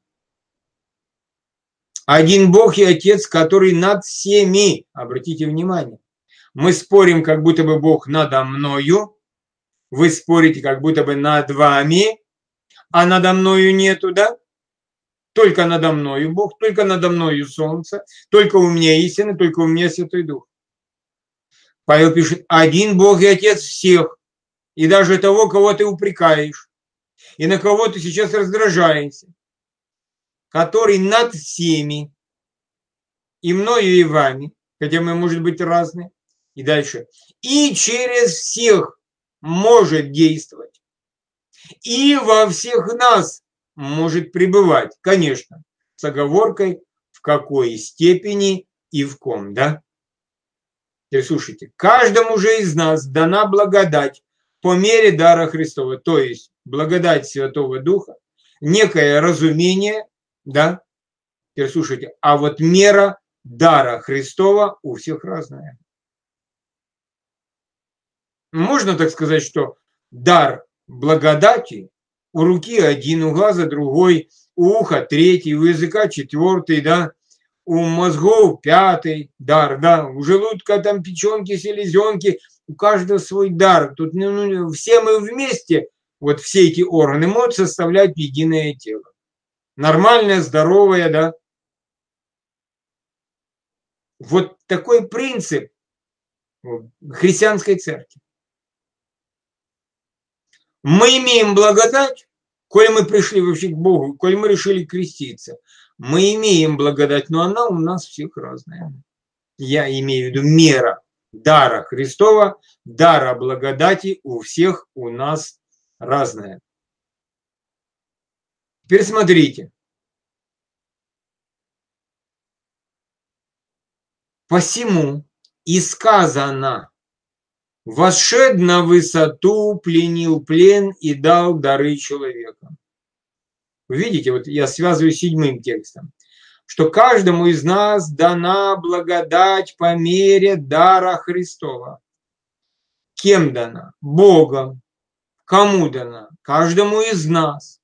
Один Бог и Отец, который над всеми, обратите внимание, мы спорим, как будто бы Бог надо мною, вы спорите, как будто бы над вами, а надо мною нету, да? Только надо мною Бог, только надо мною солнце, только у меня истина, только у меня Святой Дух. Павел пишет, один Бог и Отец всех, и даже того, кого ты упрекаешь, и на кого ты сейчас раздражаешься, который над всеми, и мною, и вами, хотя мы, может быть, разные, и дальше, и через всех может действовать, и во всех нас может пребывать, конечно, с оговоркой, в какой степени и в ком, да? Теперь слушайте, каждому же из нас дана благодать по мере дара Христова, то есть благодать Святого Духа, некое разумение, да? Теперь слушайте, а вот мера дара Христова у всех разная. Можно так сказать, что дар благодати у руки один, у глаза другой, у уха третий, у языка четвертый, да, у мозгов пятый дар, да, у желудка там печенки, селезенки, у каждого свой дар. Тут ну, ну, все мы вместе, вот все эти органы могут составлять единое тело. Нормальное, здоровое, да. Вот такой принцип христианской церкви. Мы имеем благодать, коль мы пришли вообще к Богу, коль мы решили креститься. Мы имеем благодать, но она у нас всех разная. Я имею в виду мера дара Христова, дара благодати у всех у нас разная. Теперь смотрите. Посему и сказано, вошед на высоту, пленил плен и дал дары человека. Вы видите, вот я связываю с седьмым текстом, что каждому из нас дана благодать по мере дара Христова. Кем дана? Богом. Кому дана? Каждому из нас.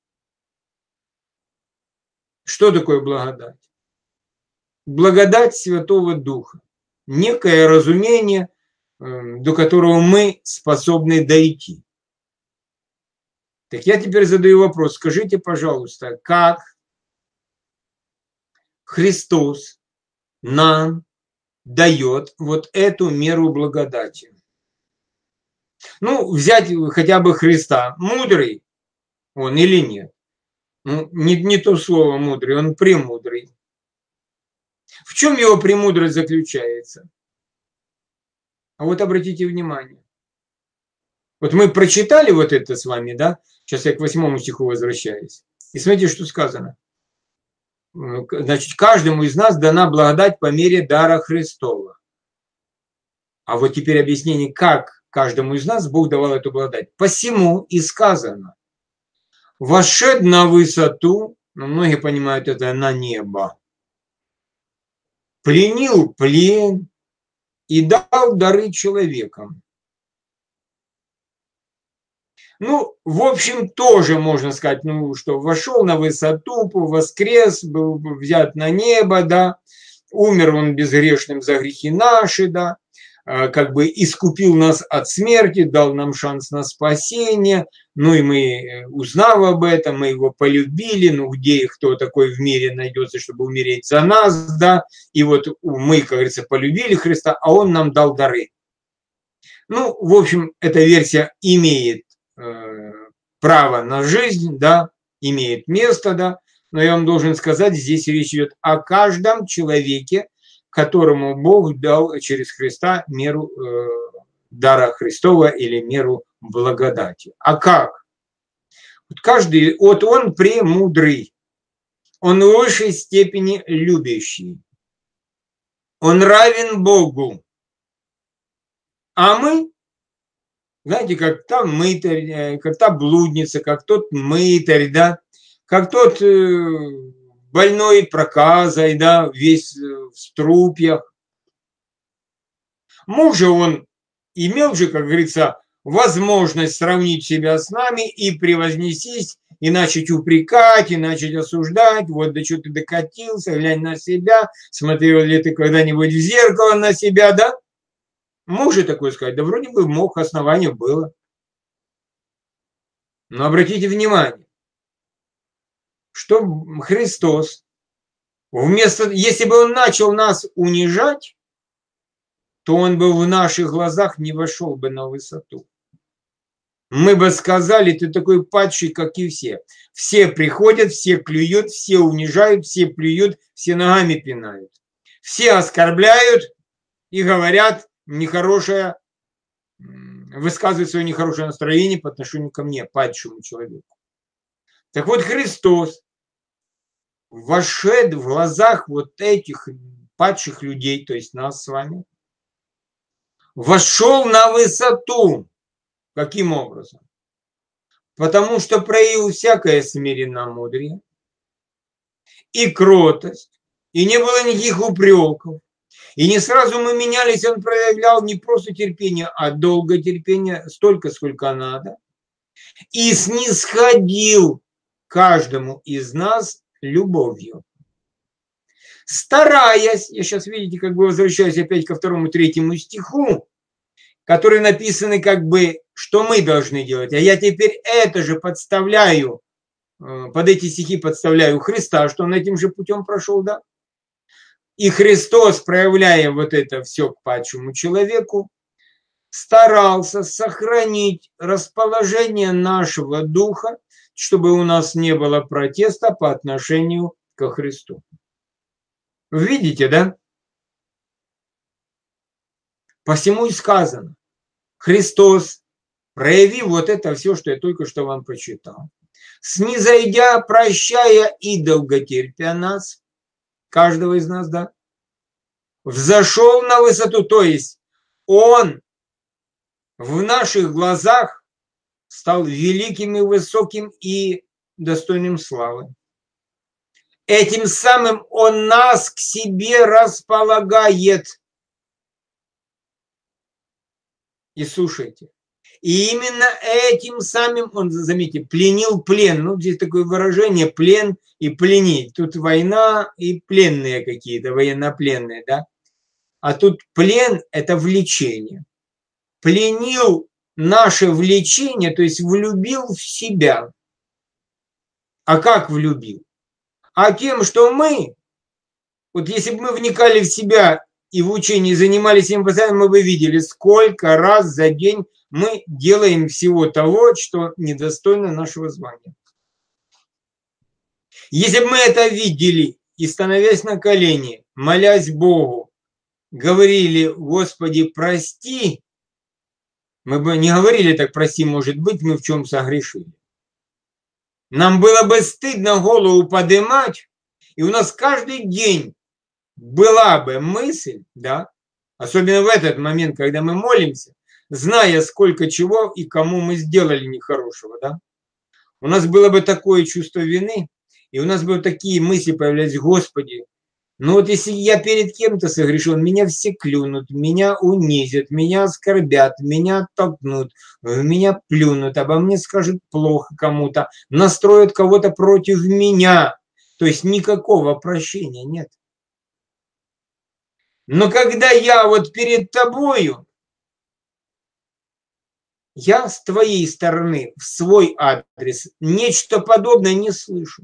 Что такое благодать? Благодать Святого Духа. Некое разумение, до которого мы способны дойти. Так я теперь задаю вопрос. Скажите, пожалуйста, как Христос нам дает вот эту меру благодати? Ну, взять хотя бы Христа. Мудрый он или нет? Ну, не, не то слово мудрый, он премудрый. В чем его премудрость заключается? А вот обратите внимание. Вот мы прочитали вот это с вами, да? Сейчас я к восьмому стиху возвращаюсь. И смотрите, что сказано. значит, каждому из нас дана благодать по мере дара Христова. А вот теперь объяснение, как каждому из нас Бог давал эту благодать. Посему и сказано: вошед на высоту, но многие понимают это на небо, пленил плен и дал дары человекам. Ну, в общем, тоже можно сказать, ну, что вошел на высоту, воскрес, был взят на небо, да, умер он безгрешным за грехи наши, да, как бы искупил нас от смерти, дал нам шанс на спасение, ну и мы, узнав об этом, мы его полюбили, ну где и кто такой в мире найдется, чтобы умереть за нас, да, и вот мы, как говорится, полюбили Христа, а он нам дал дары. Ну, в общем, эта версия имеет э, право на жизнь, да, имеет место, да, но я вам должен сказать, здесь речь идет о каждом человеке, которому Бог дал через Христа меру э, дара Христова или меру благодати. А как? Вот каждый, вот он премудрый, он в высшей степени любящий, он равен Богу. А мы, знаете, как та мытарь, как та блудница, как тот мытарь, да, как тот э, больной проказой, да, весь в струпьях. Муж же он имел же, как говорится, возможность сравнить себя с нами и превознестись, и начать упрекать, и начать осуждать. Вот до чего ты докатился, глянь на себя, смотрел ли ты когда-нибудь в зеркало на себя, да? Мог же такое сказать? Да вроде бы мог, основание было. Но обратите внимание, что Христос, вместо, если бы он начал нас унижать, то он бы в наших глазах не вошел бы на высоту. Мы бы сказали, ты такой падший, как и все. Все приходят, все клюют, все унижают, все плюют, все ногами пинают. Все оскорбляют и говорят нехорошее, высказывают свое нехорошее настроение по отношению ко мне, падшему человеку. Так вот, Христос вошед в глазах вот этих падших людей, то есть нас с вами, вошел на высоту. Каким образом? Потому что проявил всякое смиренномудрие и кротость, и не было никаких упреков. И не сразу мы менялись, он проявлял не просто терпение, а долготерпение, столько, сколько надо. И снисходил каждому из нас любовью. Стараясь, я сейчас, видите, как бы возвращаюсь опять ко второму, третьему стиху, которые написаны как бы, что мы должны делать. А я теперь это же подставляю, под эти стихи подставляю Христа, что он этим же путем прошел, да? И Христос, проявляя вот это все к падшему человеку, старался сохранить расположение нашего духа, чтобы у нас не было протеста по отношению ко Христу. Видите, да? Посему и сказано, Христос, проявив вот это все, что я только что вам прочитал, снизойдя, прощая и долготерпя нас, каждого из нас, да, взошел на высоту, то есть он в наших глазах стал великим и высоким и достойным славы. Этим самым он нас к себе располагает. И слушайте, и именно этим самым он, заметьте, пленил плен. Ну, здесь такое выражение плен и пленить. Тут война и пленные какие-то, военнопленные, да? А тут плен – это влечение. Пленил наше влечение, то есть влюбил в себя. А как влюбил? А тем, что мы, вот если бы мы вникали в себя и в учении занимались им постоянно, мы бы видели, сколько раз за день мы делаем всего того, что недостойно нашего звания. Если бы мы это видели и, становясь на колени, молясь Богу, говорили, Господи, прости, мы бы не говорили так, прости, может быть, мы в чем согрешили. Нам было бы стыдно голову поднимать и у нас каждый день была бы мысль, да, особенно в этот момент, когда мы молимся, зная, сколько чего и кому мы сделали нехорошего, да, у нас было бы такое чувство вины, и у нас бы такие мысли появлялись: Господи, ну вот если я перед кем-то согрешил, меня все клюнут, меня унизят, меня оскорбят, меня оттолкнут, в меня плюнут, обо мне скажут плохо кому-то, настроят кого-то против меня. То есть никакого прощения нет. Но когда я вот перед тобою, я с твоей стороны в свой адрес нечто подобное не слышу.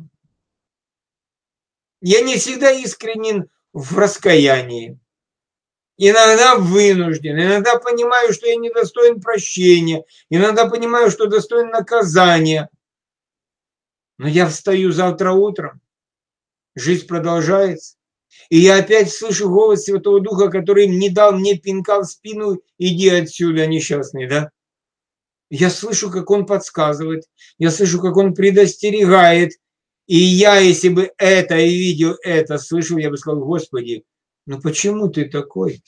Я не всегда искренен в раскаянии. Иногда вынужден, иногда понимаю, что я недостоин прощения, иногда понимаю, что достоин наказания. Но я встаю завтра утром, жизнь продолжается, и я опять слышу голос Святого Духа, который не дал мне пинка в спину: иди отсюда, несчастный, да? Я слышу, как он подсказывает, я слышу, как он предостерегает. И я, если бы это и видел это, слышал, я бы сказал: Господи, ну почему ты такой?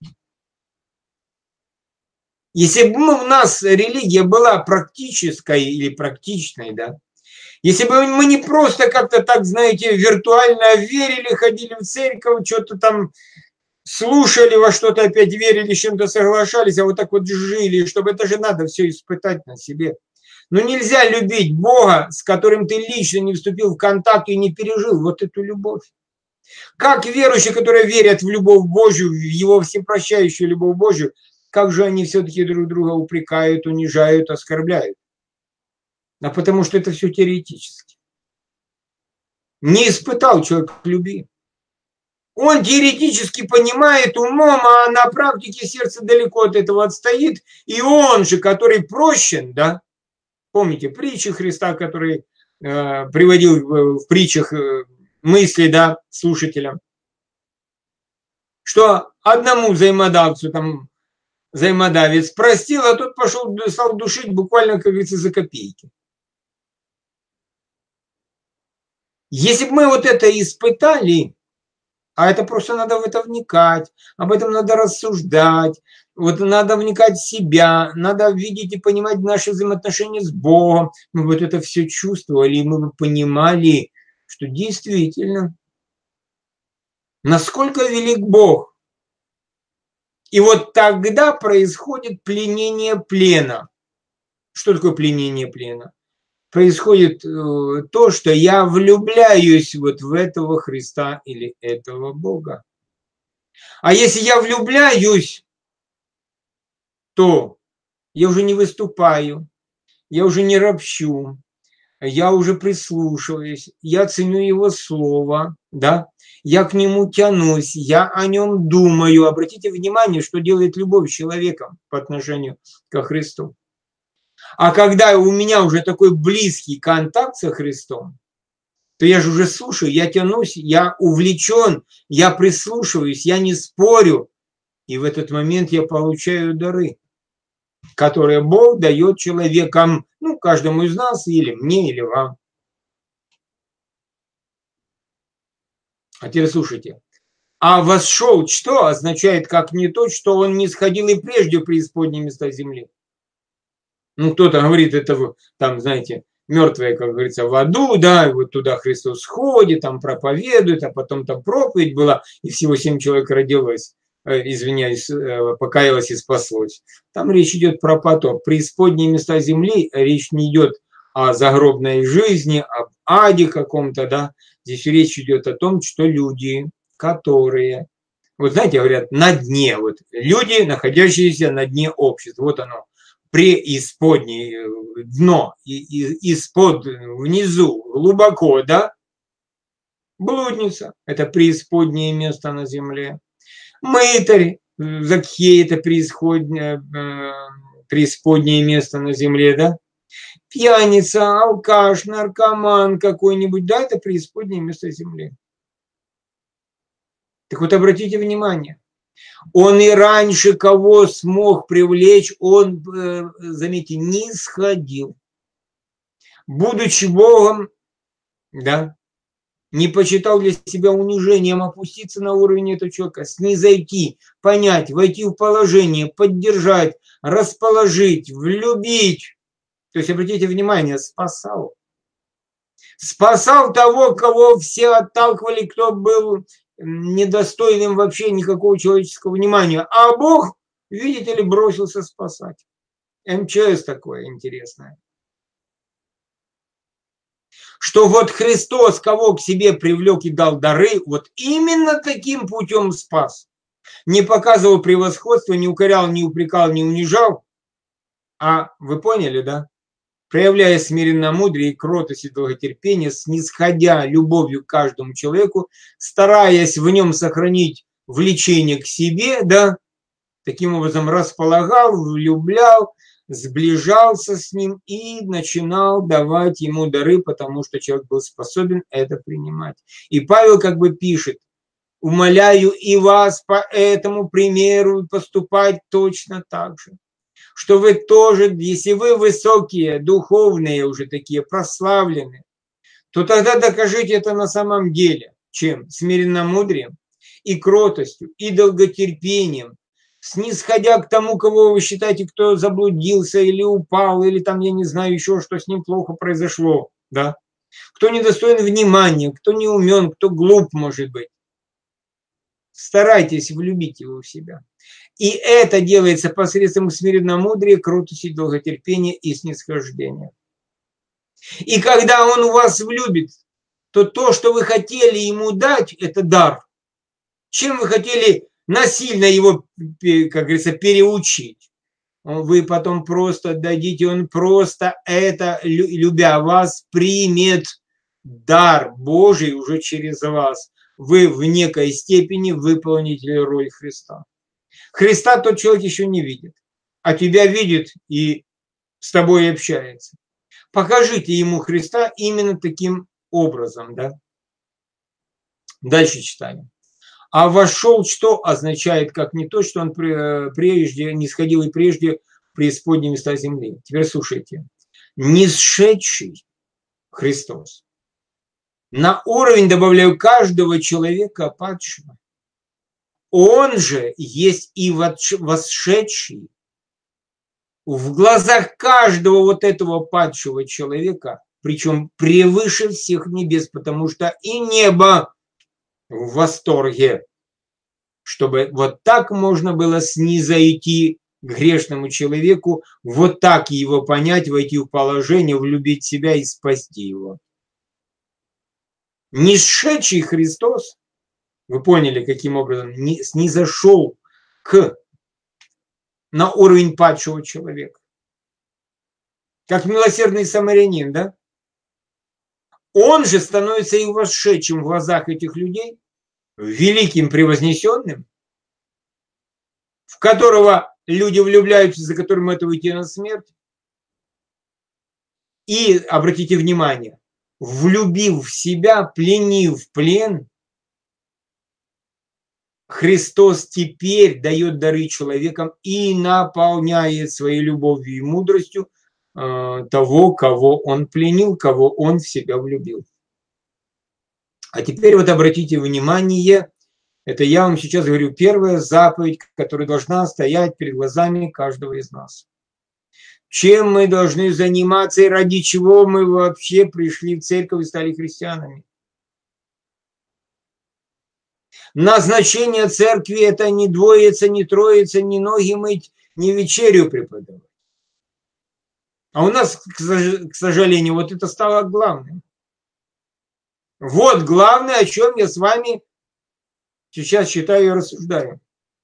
Если бы у нас религия была практической или практичной, да, если бы мы не просто как-то так, знаете, виртуально верили, ходили в церковь, что-то там слушали, во что-то опять верили, с чем-то соглашались, а вот так вот жили, чтобы это же надо все испытать на себе. Но нельзя любить Бога, с которым ты лично не вступил в контакт и не пережил вот эту любовь. Как верующие, которые верят в любовь Божью, в Его всепрощающую любовь Божью, как же они все-таки друг друга упрекают, унижают, оскорбляют? А потому что это все теоретически. Не испытал человек любви. Он теоретически понимает умом, а на практике сердце далеко от этого отстоит. И он же, который прощен, да, помните притчи Христа, который э, приводил в, в притчах э, мысли, да, слушателям, что одному взаимодавцу, там, взаимодавец простил, а тот пошел, стал душить буквально, как говорится, за копейки. Если бы мы вот это испытали, а это просто надо в это вникать, об этом надо рассуждать, вот надо вникать в себя, надо видеть и понимать наши взаимоотношения с Богом. Мы вот это все чувствовали, и мы бы понимали, что действительно, насколько велик Бог. И вот тогда происходит пленение плена. Что такое пленение плена? Происходит то, что я влюбляюсь вот в этого Христа или этого Бога. А если я влюбляюсь, то я уже не выступаю, я уже не ропщу, я уже прислушиваюсь, я ценю Его Слово, да, я к Нему тянусь, я о Нем думаю. Обратите внимание, что делает любовь человека по отношению ко Христу. А когда у меня уже такой близкий контакт со Христом, то я же уже слушаю, я тянусь, я увлечен, я прислушиваюсь, я не спорю. И в этот момент я получаю дары, которые Бог дает человекам, ну, каждому из нас, или мне, или вам. А теперь слушайте. А восшел, что означает, как не то, что он не сходил и прежде в преисподние места земли? Ну, кто-то говорит, это там, знаете, мертвые, как говорится, в аду, да, и вот туда Христос сходит, там проповедует, а потом там проповедь была, и всего семь человек родилось, извиняюсь, покаялось и спаслось. Там речь идет про потоп. Преисподние места земли, речь не идет о загробной жизни, об аде каком-то, да. Здесь речь идет о том, что люди, которые, вот знаете, говорят, на дне, вот люди, находящиеся на дне общества, вот оно, преисподнее, дно, из-под, внизу, глубоко, да. Блудница – это преисподнее место на земле. Мытарь, Закхей – это преисподнее, преисподнее место на земле, да. Пьяница, алкаш, наркоман какой-нибудь, да, это преисподнее место земли. Так вот, обратите внимание, он и раньше кого смог привлечь, он, заметьте, не сходил. Будучи Богом, да, не почитал для себя унижением опуститься на уровень этого человека, снизойти, понять, войти в положение, поддержать, расположить, влюбить. То есть, обратите внимание, спасал. Спасал того, кого все отталкивали, кто был недостойным вообще никакого человеческого внимания. А Бог, видите ли, бросился спасать. эм че эс такое интересное. Что вот Христос кого к себе привлек и дал дары, вот именно таким путем спас. Не показывал превосходства, не укорял, не упрекал, не унижал. А вы поняли, да? Проявляя смиренномудрие, кротость и долготерпение, снисходя любовью к каждому человеку, стараясь в нем сохранить влечение к себе, да, таким образом располагал, влюблял, сближался с ним и начинал давать ему дары, потому что человек был способен это принимать. И Павел как бы пишет: умоляю и вас по этому примеру поступать точно так же, что вы тоже, если вы высокие, духовные уже такие, прославленные, то тогда докажите это на самом деле. Чем? Смиренномудрием и кротостью, и долготерпением, снисходя к тому, кого вы считаете, кто заблудился или упал, или там, я не знаю, еще что с ним плохо произошло, да? Кто недостоин внимания, кто не умен, кто глуп, может быть. Старайтесь влюбить его в себя. И это делается посредством смиренномудрия, кротости, долготерпения и снисхождения. И когда он у вас влюбит, то то, что вы хотели ему дать, это дар. Чем вы хотели насильно его, как говорится, переучить, вы потом просто дадите, он просто это, любя вас, примет дар Божий уже через вас. Вы в некой степени выполните роль Христа. Христа тот человек еще не видит, а тебя видит и с тобой общается. Покажите ему Христа именно таким образом, да? Дальше читаем. А вошел, что означает, как не то, что он прежде не сходил и прежде в преисподние места земли. Теперь слушайте. Нисшедший Христос. На уровень добавляю каждого человека падшего. Он же есть и восшедший. В глазах каждого вот этого падшего человека, причем превыше всех небес, потому что и небо в восторге, чтобы вот так можно было снизойти к грешному человеку, вот так его понять, войти в положение, влюбить себя и спасти его. Нисшедший Христос, вы поняли, каким образом, снизошел к, на уровень падшего человека. Как милосердный самарянин, да? Он же становится и восшедшим в глазах этих людей, великим превознесенным, в которого люди влюбляются, за которым это уйти на смерть. И, обратите внимание, влюбив в себя, пленив в плен, Христос теперь дает дары человекам и наполняет своей любовью и мудростью э, того, кого он пленил, кого он в себя влюбил. А теперь вот обратите внимание, это я вам сейчас говорю, первая заповедь, которая должна стоять перед глазами каждого из нас. Чем мы должны заниматься и ради чего мы вообще пришли в церковь и стали христианами? Назначение церкви – это не двоица, не троица, не ноги мыть, не вечерю преподавать. А у нас, к сожалению, вот это стало главным. Вот главное, о чем я с вами сейчас читаю и рассуждаю.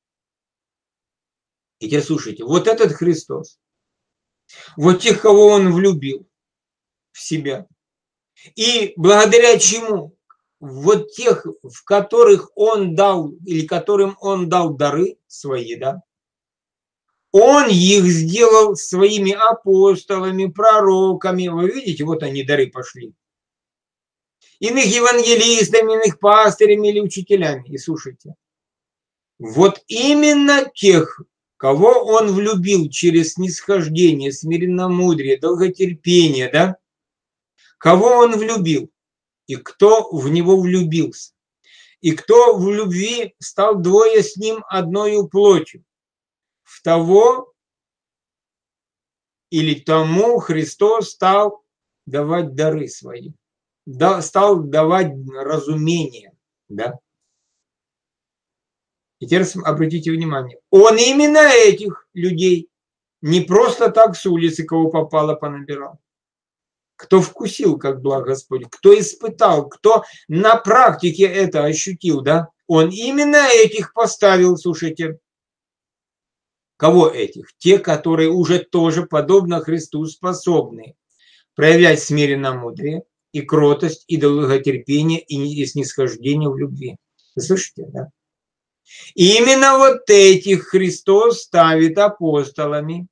И теперь слушайте, вот этот Христос, вот тех, кого он влюбил в себя, и благодаря чему? Вот тех, в которых он дал, или которым он дал дары свои, да, он их сделал своими апостолами, пророками. Вы видите, вот они дары пошли. Иных евангелистами, иных пастырями или учителями. И слушайте, вот именно тех, кого он влюбил через снисхождение, смиренномудрие, долготерпение, да, кого он влюбил? и кто в него влюбился, и кто в любви стал двое с ним одною плотью, в того или тому Христос стал давать дары свои, да, стал давать разумение, да. И теперь обратите внимание, он именно этих людей не просто так с улицы, кого попало, понабирал. Кто вкусил, как благ Господь, кто испытал, кто на практике это ощутил, да, он именно этих поставил, слушайте. Кого этих? Те, которые уже тоже, подобно Христу, способны проявлять смиренномудрие и кротость, и долготерпение, и снисхождение в любви. Вы слышите, да? И именно вот этих Христос ставит апостолами,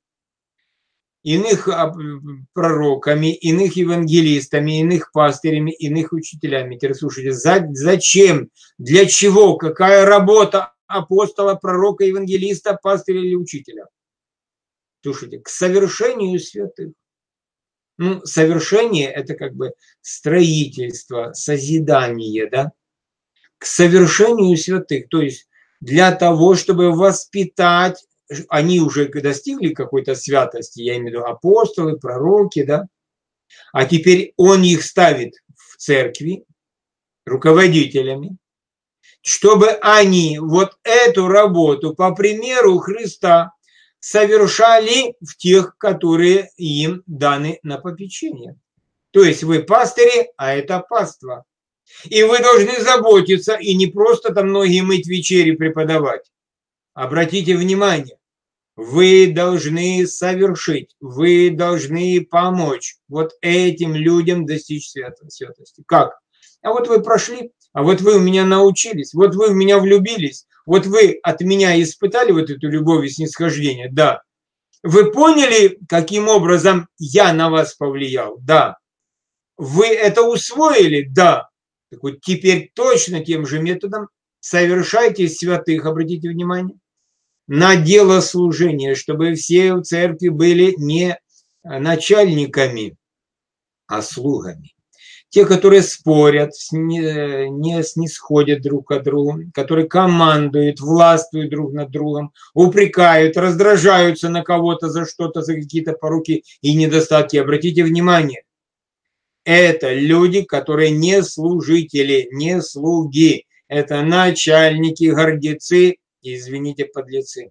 иных пророками, иных евангелистами, иных пастырями, иных учителями. Теперь слушайте, зачем, для чего, какая работа апостола, пророка, евангелиста, пастыря или учителя? Слушайте, к совершению святых. Ну, совершение – это как бы строительство, созидание, да? К совершению святых, то есть для того, чтобы воспитать, они уже достигли какой-то святости, я имею в виду апостолы, пророки, да? А теперь он их ставит в церкви руководителями, чтобы они вот эту работу по примеру Христа совершали в тех, которые им даны на попечение. То есть вы пастыри, а это паства. И вы должны заботиться и не просто там ноги мыть, вечери преподавать. Обратите внимание, вы должны совершить, вы должны помочь вот этим людям достичь святости. Как? А вот вы прошли, а вот вы у меня научились, вот вы в меня влюбились, вот вы от меня испытали вот эту любовь и снисхождение, да. Вы поняли, каким образом я на вас повлиял? Да. Вы это усвоили? Да. Так вот теперь точно тем же методом совершайте святых, обратите внимание, на дело служения, чтобы все в церкви были не начальниками, а слугами. Те, которые спорят, не снисходят друг к другу, которые командуют, властвуют друг над другом, упрекают, раздражаются на кого-то за что-то, за какие-то поруки и недостатки. Обратите внимание, это люди, которые не служители, не слуги. Это начальники, гордецы и, извините, подлецы.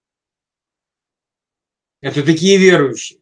Это такие верующие.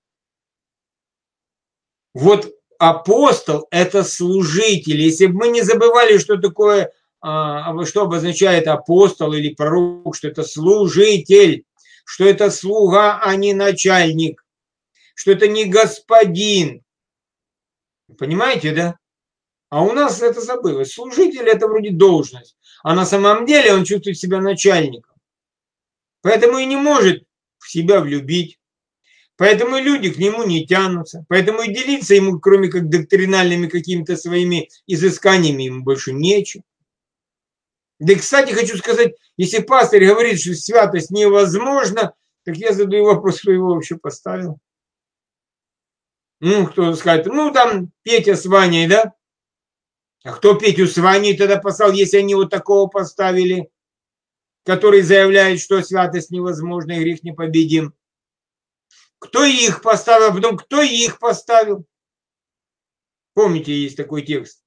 Вот апостол – это служитель. Если бы мы не забывали, что такое, что обозначает апостол или пророк, что это служитель, что это слуга, а не начальник, что это не господин. Понимаете, да? А у нас это забылось. Служитель – это вроде должность, а на самом деле он чувствует себя начальником. Поэтому и не может в себя влюбить. Поэтому люди к нему не тянутся. Поэтому и делиться ему, кроме как доктринальными какими-то своими изысканиями, ему больше нечем. Да и, кстати, хочу сказать, если пастырь говорит, что святость невозможна, так я задаю вопрос, кто его вообще поставил. Ну, кто скажет, ну, там Петя с Ваней, да? А кто Петю с Ваней тогда поставил, если они вот такого поставили, который заявляет, что святость невозможна и грех непобедим? Кто их поставил, а потом кто их поставил? Помните, есть такой текст,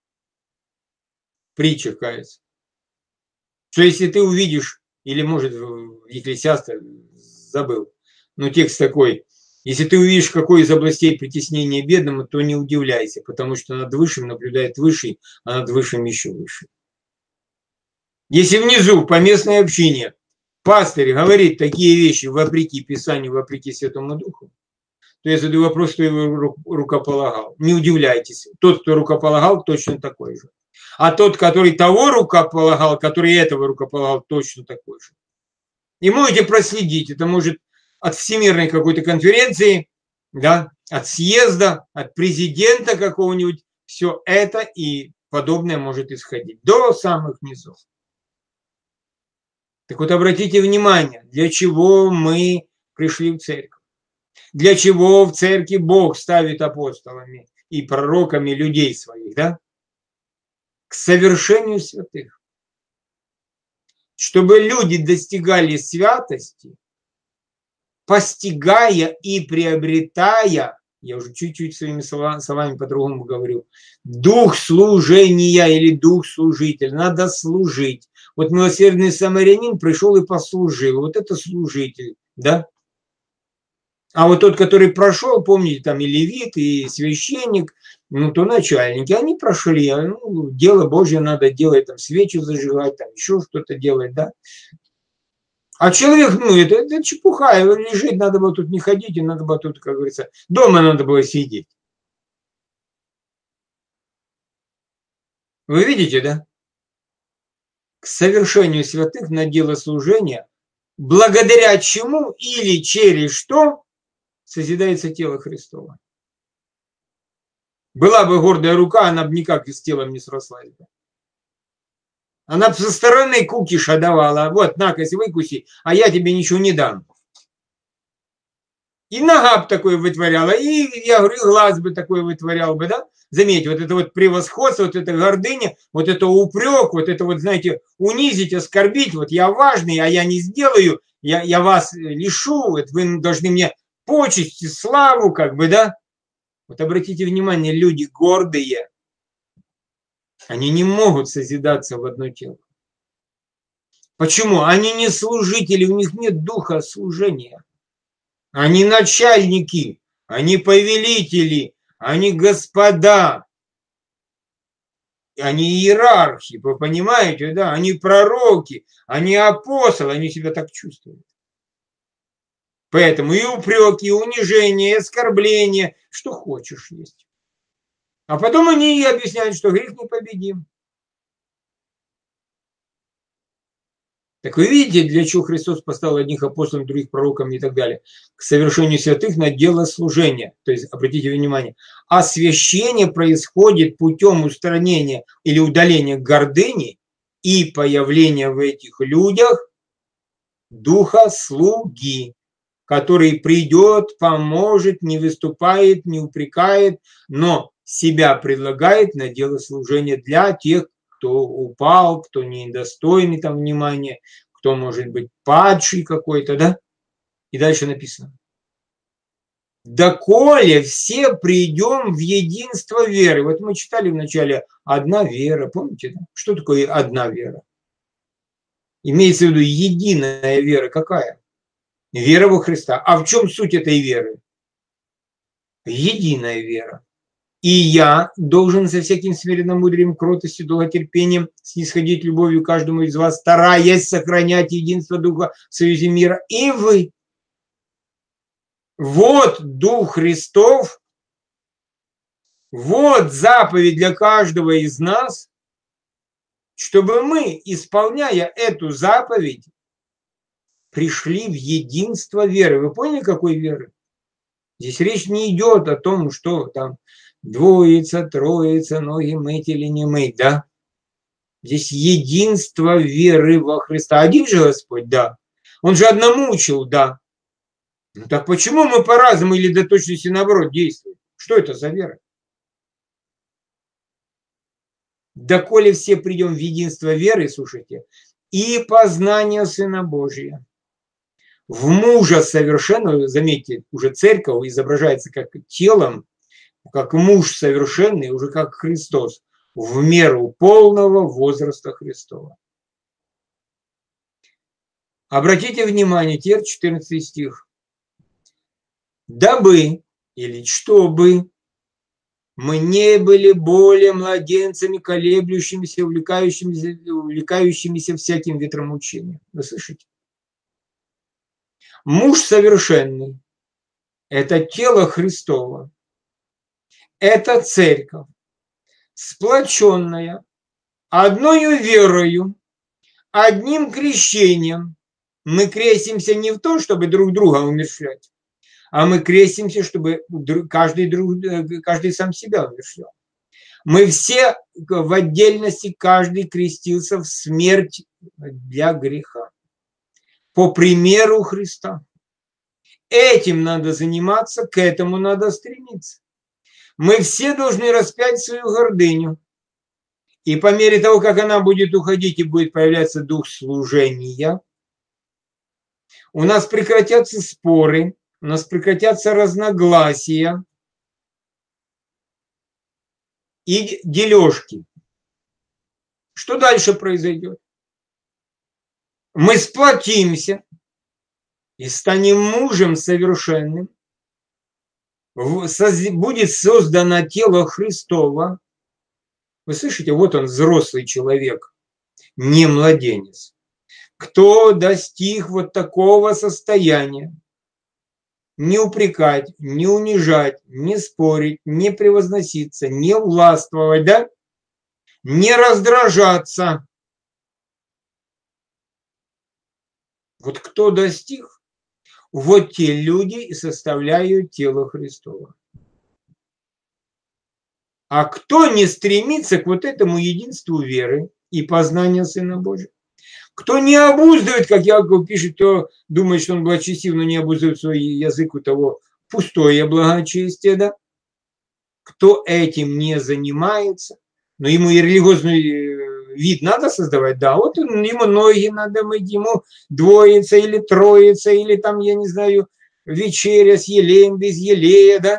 притча, кажется, что если ты увидишь, или, может, в Екклесиаста забыл, но текст такой, если ты увидишь, какой из областей притеснения бедному, то не удивляйся, потому что над высшим наблюдает высший, а над высшим еще выше. Если внизу, по местной общине, пастырь говорит такие вещи вопреки Писанию, вопреки Святому Духу, то я задаю вопрос, кто его рукополагал. Не удивляйтесь, тот, кто рукополагал, точно такой же. А тот, который того рукополагал, который этого рукополагал, точно такой же. И можете проследить, это может от всемирной какой-то конференции, да, от съезда, от президента какого-нибудь, все это и подобное может исходить до самых низов. Так вот, обратите внимание, для чего мы пришли в церковь. Для чего в церкви Бог ставит апостолами и пророками людей своих, да? К совершению святых. Чтобы люди достигали святости, постигая и приобретая, я уже чуть-чуть своими словами по-другому говорю, дух служения или дух служителя. Надо служить. Вот милосердный самарянин пришел и послужил. Вот это служитель, да? А вот тот, который прошел, помните, там и левит, и священник, ну, то начальники, они прошли. Ну, дело Божье надо делать, там, свечи зажигать, там, еще что-то делать, да? А человек, ну, это, это чепуха, лежит, надо было тут не ходить, и надо было тут, как говорится, дома надо было сидеть. Вы видите, да? К совершению святых на дело служения, благодаря чему или через что созидается тело Христово. Была бы гордая рука, она бы никак с телом не срослась бы. Она бы со стороны кукиша давала. Вот, на-ка, выкуси, а я тебе ничего не дам. И нога бы такое вытворяла, и, я говорю, глаз бы такой вытворял бы, да? Заметьте, вот это вот превосходство, вот это гордыня, вот это упрек, вот это вот, знаете, унизить, оскорбить, вот я важный, а я не сделаю, я, я вас лишу, вот вы должны мне почесть и славу, как бы, да? Вот обратите внимание, люди гордые, они не могут созидаться в одно тело. Почему? Они не служители, у них нет духа служения. Они начальники, они повелители, они господа, они иерархи, вы понимаете, да? Они пророки, они апостолы, они себя так чувствуют. Поэтому и упреки, и унижение, и оскорбления, что хочешь есть. А потом они и объясняют, что грех непобедим. Так вы видите, для чего Христос поставил одних апостолов, других пророками и так далее. К совершению святых на дело служения. То есть, обратите внимание, освящение происходит путем устранения или удаления гордыни и появления в этих людях духа слуги, который придет, поможет, не выступает, не упрекает, но себя предлагает на дело служения для тех, кто упал, кто недостойный там внимания, кто может быть падший какой-то, да? И дальше написано. Доколе все придем в единство веры. Вот мы читали вначале одна вера, помните? Да? Что такое одна вера? Имеется в виду единая вера какая? Вера во Христа. А в чем суть этой веры? Единая вера. И я должен со всяким смиренным мудрым, кротостью, долготерпением снисходить любовью каждому из вас, стараясь сохранять единство Духа в союзе мира. И вы. Вот Дух Христов, вот заповедь для каждого из нас, чтобы мы, исполняя эту заповедь, пришли в единство веры. Вы поняли, какой веры? Здесь речь не идет о том, что там двоица, троица, ноги мыть или не мыть, да? Здесь единство веры во Христа. Один же Господь, да. Он же одному учил, да. Ну так почему мы по-разному или до точности наоборот действуем? Что это за вера? Доколе все придем в единство веры, слушайте, и познание Сына Божия. В мужа совершенного, заметьте, уже церковь изображается как телом, как муж совершенный, уже как Христос, в меру полного возраста Христова. Обратите внимание, теперь четырнадцатый стих. Дабы, или чтобы, мы не были более младенцами, колеблющимися, увлекающимися, увлекающимися всяким ветром учения. Вы слышите? Муж совершенный – это тело Христово. Это церковь, сплоченная одною верою, одним крещением. Мы крестимся не в том, чтобы друг друга умерщвлять, а мы крестимся, чтобы каждый, друг, каждый сам себя умерщвлял. Мы все в отдельности, каждый крестился в смерть для греха. По примеру Христа. Этим надо заниматься, к этому надо стремиться. Мы все должны распять свою гордыню. И по мере того, как она будет уходить и будет появляться дух служения, у нас прекратятся споры, у нас прекратятся разногласия и дележки. Что дальше произойдет? Мы сплотимся и станем мужем совершенным. Будет создано тело Христово. Вы слышите, вот он, взрослый человек, не младенец. Кто достиг вот такого состояния, не упрекать, не унижать, не спорить, не превозноситься, не властвовать, да? Не раздражаться. Вот кто достиг, вот те люди и составляют тело Христово. А кто не стремится к вот этому единству веры и познания Сына Божьего, кто не обуздывает, как Яков пишет, кто думает, что он благочестив, но не обуздывает свой язык, у того пустое благочестие, да? Кто этим не занимается, но ему и религиозный вид надо создавать, да, вот он, ему ноги надо мыть, ему двоица или троица, или там, я не знаю, вечеря с елеем, без елея, да?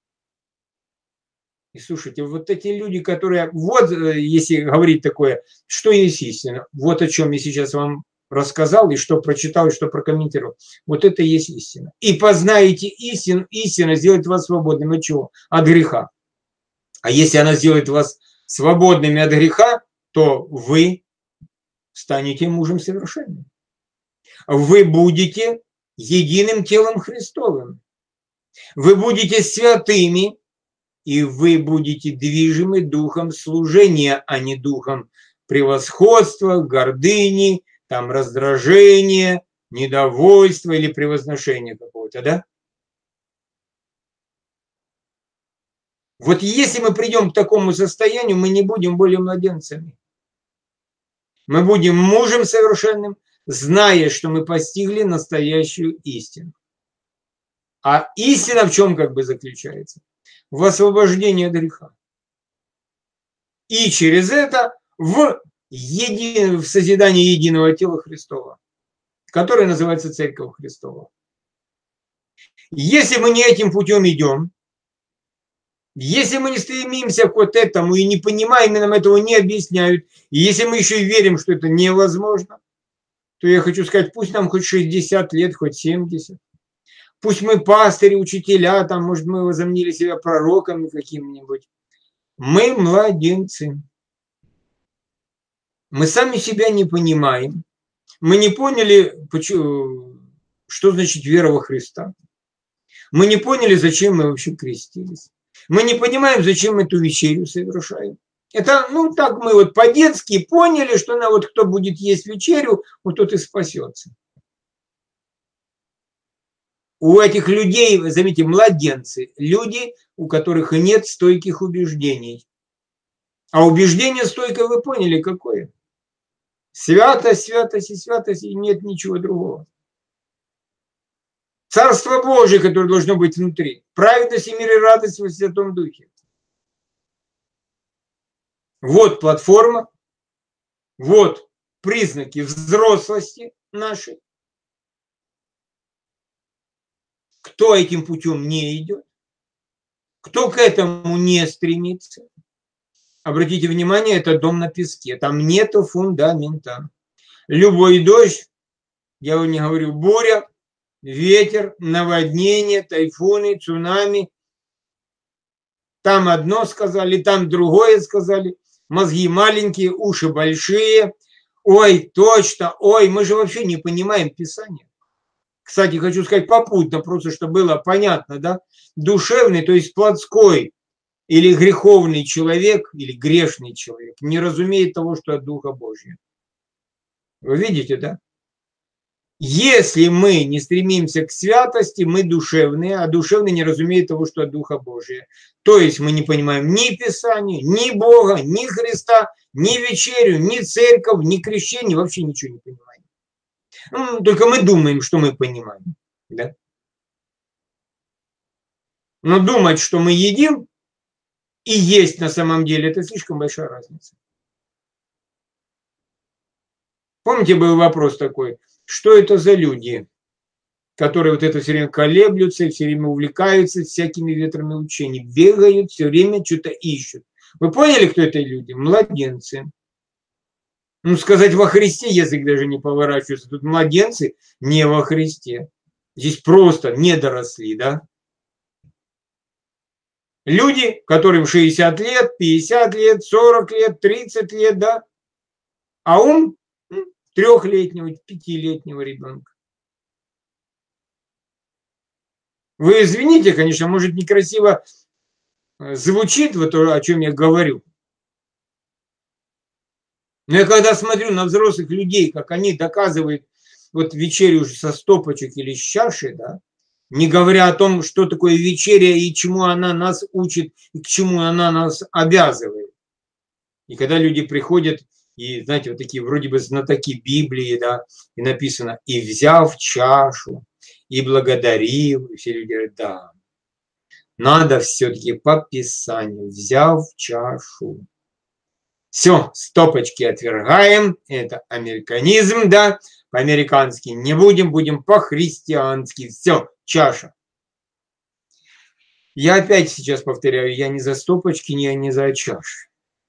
И слушайте, вот эти люди, которые, вот если говорить такое, что есть истина, вот о чем я сейчас вам рассказал, и что прочитал, и что прокомментировал, вот это и есть истина. И познаете истину, истина сделает вас свободным от чего? От греха. А если она сделает вас свободными от греха, то вы станете мужем совершенным. Вы будете единым телом Христовым. Вы будете святыми, и вы будете движимы духом служения, а не духом превосходства, гордыни, там, раздражения, недовольства или превозношения какого-то, да? Вот если мы придем к такому состоянию, мы не будем более младенцами. Мы будем мужем совершенным, зная, что мы постигли настоящую истину. А истина в чем как бы заключается? В освобождении от греха. И через это в, еди... в созидании единого тела Христова, которое называется Церковь Христова. Если мы не этим путем идем, если мы не стремимся к вот этому и не понимаем, и нам этого не объясняют, и если мы еще и верим, что это невозможно, то я хочу сказать, пусть нам хоть шестьдесят лет, хоть семьдесят. Пусть мы пастыри, учителя, там, может, мы возомнили себя пророками каким-нибудь. Мы младенцы. Мы сами себя не понимаем. Мы не поняли, что значит вера во Христа. Мы не поняли, зачем мы вообще крестились. Мы не понимаем, зачем эту вечерю совершаем. Это, ну, так мы вот по-детски поняли, что на вот кто будет есть вечерю, вот тот и спасется. У этих людей, заметьте, младенцы, люди, у которых нет стойких убеждений. А убеждение стойкое, вы поняли, какое? Святость, святость и святость, и нет ничего другого. Царство Божие, которое должно быть внутри. Праведность и мир и радость во Святом Духе. Вот платформа, вот признаки взрослости нашей. Кто этим путем не идет, кто к этому не стремится, обратите внимание, это дом на песке, там нету фундамента. Любой дождь, я не говорю буря, ветер, наводнение, тайфуны, цунами, там одно сказали, там другое сказали, мозги маленькие, уши большие, ой, точно, ой, мы же вообще не понимаем Писания. Кстати, хочу сказать попутно, просто чтобы было понятно, да, душевный, то есть плотской или греховный человек, или грешный человек не разумеет того, что от Духа Божьего. Вы видите, да? Если мы не стремимся к святости, мы душевные, а душевный не разумеет того, что от Духа Божия. То есть мы не понимаем ни Писания, ни Бога, ни Христа, ни вечерю, ни церковь, ни крещение, вообще ничего не понимаем. Ну, только мы думаем, что мы понимаем. Да? Но думать, что мы едим, и есть на самом деле, это слишком большая разница. Помните, был вопрос такой, что это за люди, которые вот это все время колеблются, все время увлекаются всякими ветрами учений, бегают, все время что-то ищут. Вы поняли, кто это люди? Младенцы. Ну, сказать во Христе язык даже не поворачивается. Тут младенцы не во Христе. Здесь просто не доросли, да? Люди, которым шестьдесят лет, пятьдесят лет, сорок лет, тридцать лет, да? А ум трехлетнего, пятилетнего ребенка. Вы извините, конечно, может некрасиво звучит вот то, о чем я говорю. Но я когда смотрю на взрослых людей, как они доказывают вот вечерю уже со стопочек или с чаши, да, не говоря о том, что такое вечеря и чему она нас учит, и к чему она нас обязывает. И когда люди приходят, и, знаете, вот такие вроде бы знатоки Библии, да, и написано, и взяв чашу, и благодарил, и все люди говорят, да, надо все-таки по Писанию, взяв чашу. Все, стопочки отвергаем, это американизм, да, по-американски не будем, будем по-христиански, все, чаша. Я опять сейчас повторяю, я не за стопочки, не, не за чаши.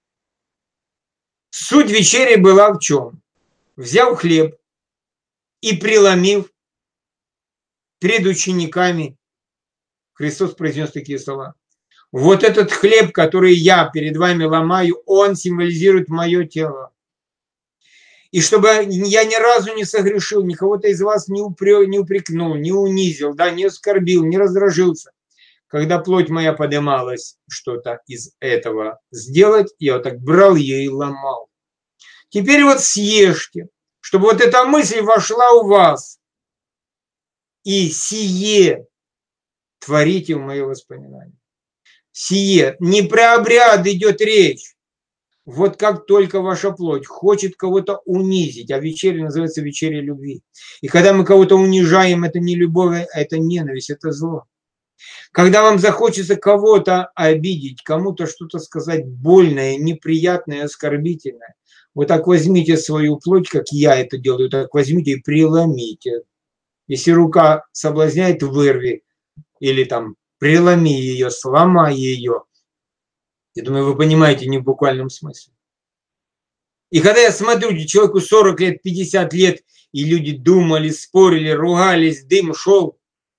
Суть вечери была в чем? Взяв хлеб и преломив перед учениками, Христос произнес такие слова. Вот этот хлеб, который я перед вами ломаю, он символизирует мое тело. И чтобы я ни разу не согрешил, никого-то из вас не, упрек, не упрекнул, не унизил, да, не оскорбил, не раздражился. Когда плоть моя поднималась, что-то из этого сделать, я вот так брал ее и ломал. Теперь вот съешьте, чтобы вот эта мысль вошла у вас. И сие творите в мое воспоминание. Сие, не про обряд идет речь. Вот как только ваша плоть хочет кого-то унизить, а вечеря называется вечеря любви. И когда мы кого-то унижаем, это не любовь, а это ненависть, это зло. Когда вам захочется кого-то обидеть, кому-то что-то сказать больное, неприятное, оскорбительное, вот так возьмите свою плоть, как я это делаю, так возьмите и преломите. Если рука соблазняет, вырви. Или там преломи ее, сломай ее. Я думаю, вы понимаете, не в буквальном смысле. И когда я смотрю, человеку сорок лет, пятьдесят лет, и люди думали, спорили, ругались, дым шел.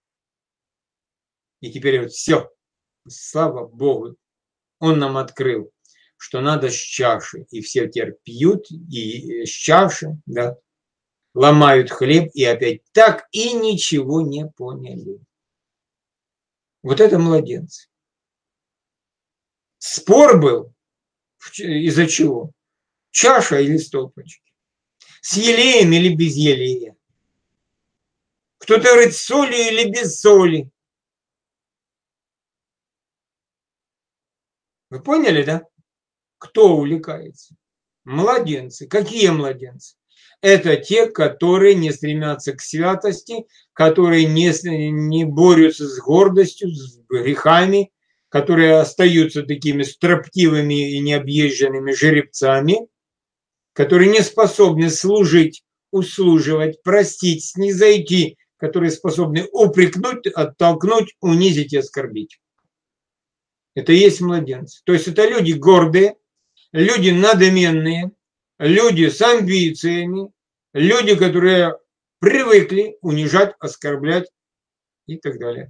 И теперь вот все, слава Богу, он нам открыл, что надо с чаши. И все теперь пьют, и с чаши, да, ломают хлеб, и опять так и ничего не поняли. Вот это младенцы. Спор был, из-за чего? Чаша или стопочки? С елеем или без елея? Кто-то говорит, с солью или без соли? Вы поняли, да? Кто увлекается? Младенцы. Какие младенцы? Это те, которые не стремятся к святости, которые не, не борются с гордостью, с грехами, которые остаются такими строптивыми и необъезженными жеребцами, которые не способны служить, услуживать, простить, снизойти, которые способны упрекнуть, оттолкнуть, унизить и оскорбить. Это и есть младенцы. То есть это люди гордые, люди надменные, люди с амбициями, люди, которые привыкли унижать, оскорблять и так далее.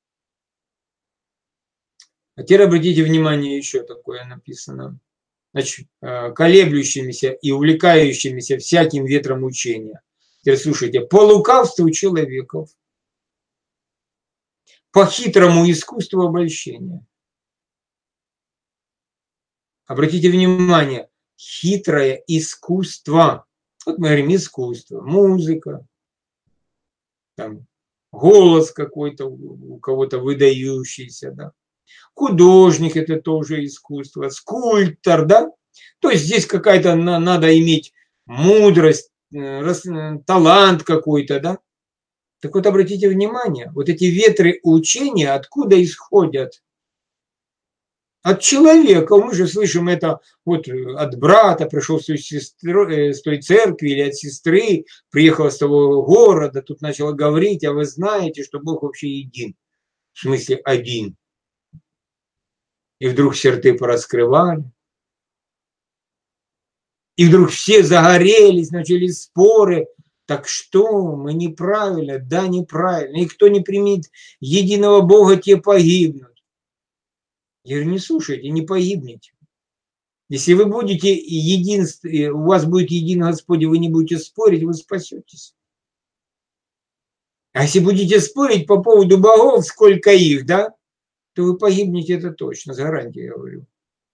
А теперь обратите внимание, еще такое написано. Значит, колеблющимися и увлекающимися всяким ветром учения. Теперь слушайте, по лукавству человеков, по хитрому искусству обольщения. Обратите внимание, хитрое искусство. Вот мы говорим искусство, музыка, там, голос какой-то у кого-то выдающийся, да. Художник – это тоже искусство, скульптор, да. То есть здесь какая-то надо иметь мудрость, талант какой-то, да. Так вот обратите внимание, вот эти ветры учения откуда исходят? От человека. Мы же слышим это вот от брата, пришел с той, сестрой, с той церкви, или от сестры, приехал с того города, тут начала говорить, а вы знаете, что Бог вообще един. В смысле один. И вдруг все рты пораскрывали. И вдруг все загорелись, начались споры. Так что мы неправильно? Да, неправильно. И кто не примет единого Бога, те погибнут. Я говорю, не слушайте, не погибнете. Если вы будете един, у вас будет един Господь, и вы не будете спорить, вы спасетесь. А если будете спорить по поводу богов, сколько их, да, то вы погибнете, это точно, с гарантией говорю.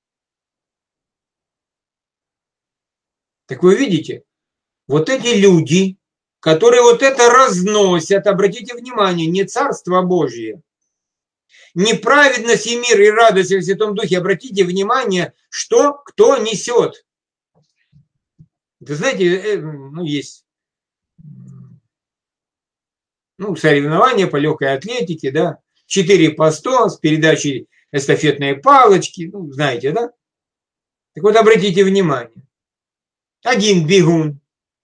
Так вы видите, вот эти люди, которые вот это разносят, обратите внимание, не Царство Божие, не праведность и мир и радость в Святом Духе, обратите внимание, что кто несет. Вы знаете, ну, есть ну, соревнования по легкой атлетике, да, четыре по сто с передачей эстафетной палочки, ну, знаете, да? Так вот, обратите внимание, один бегун,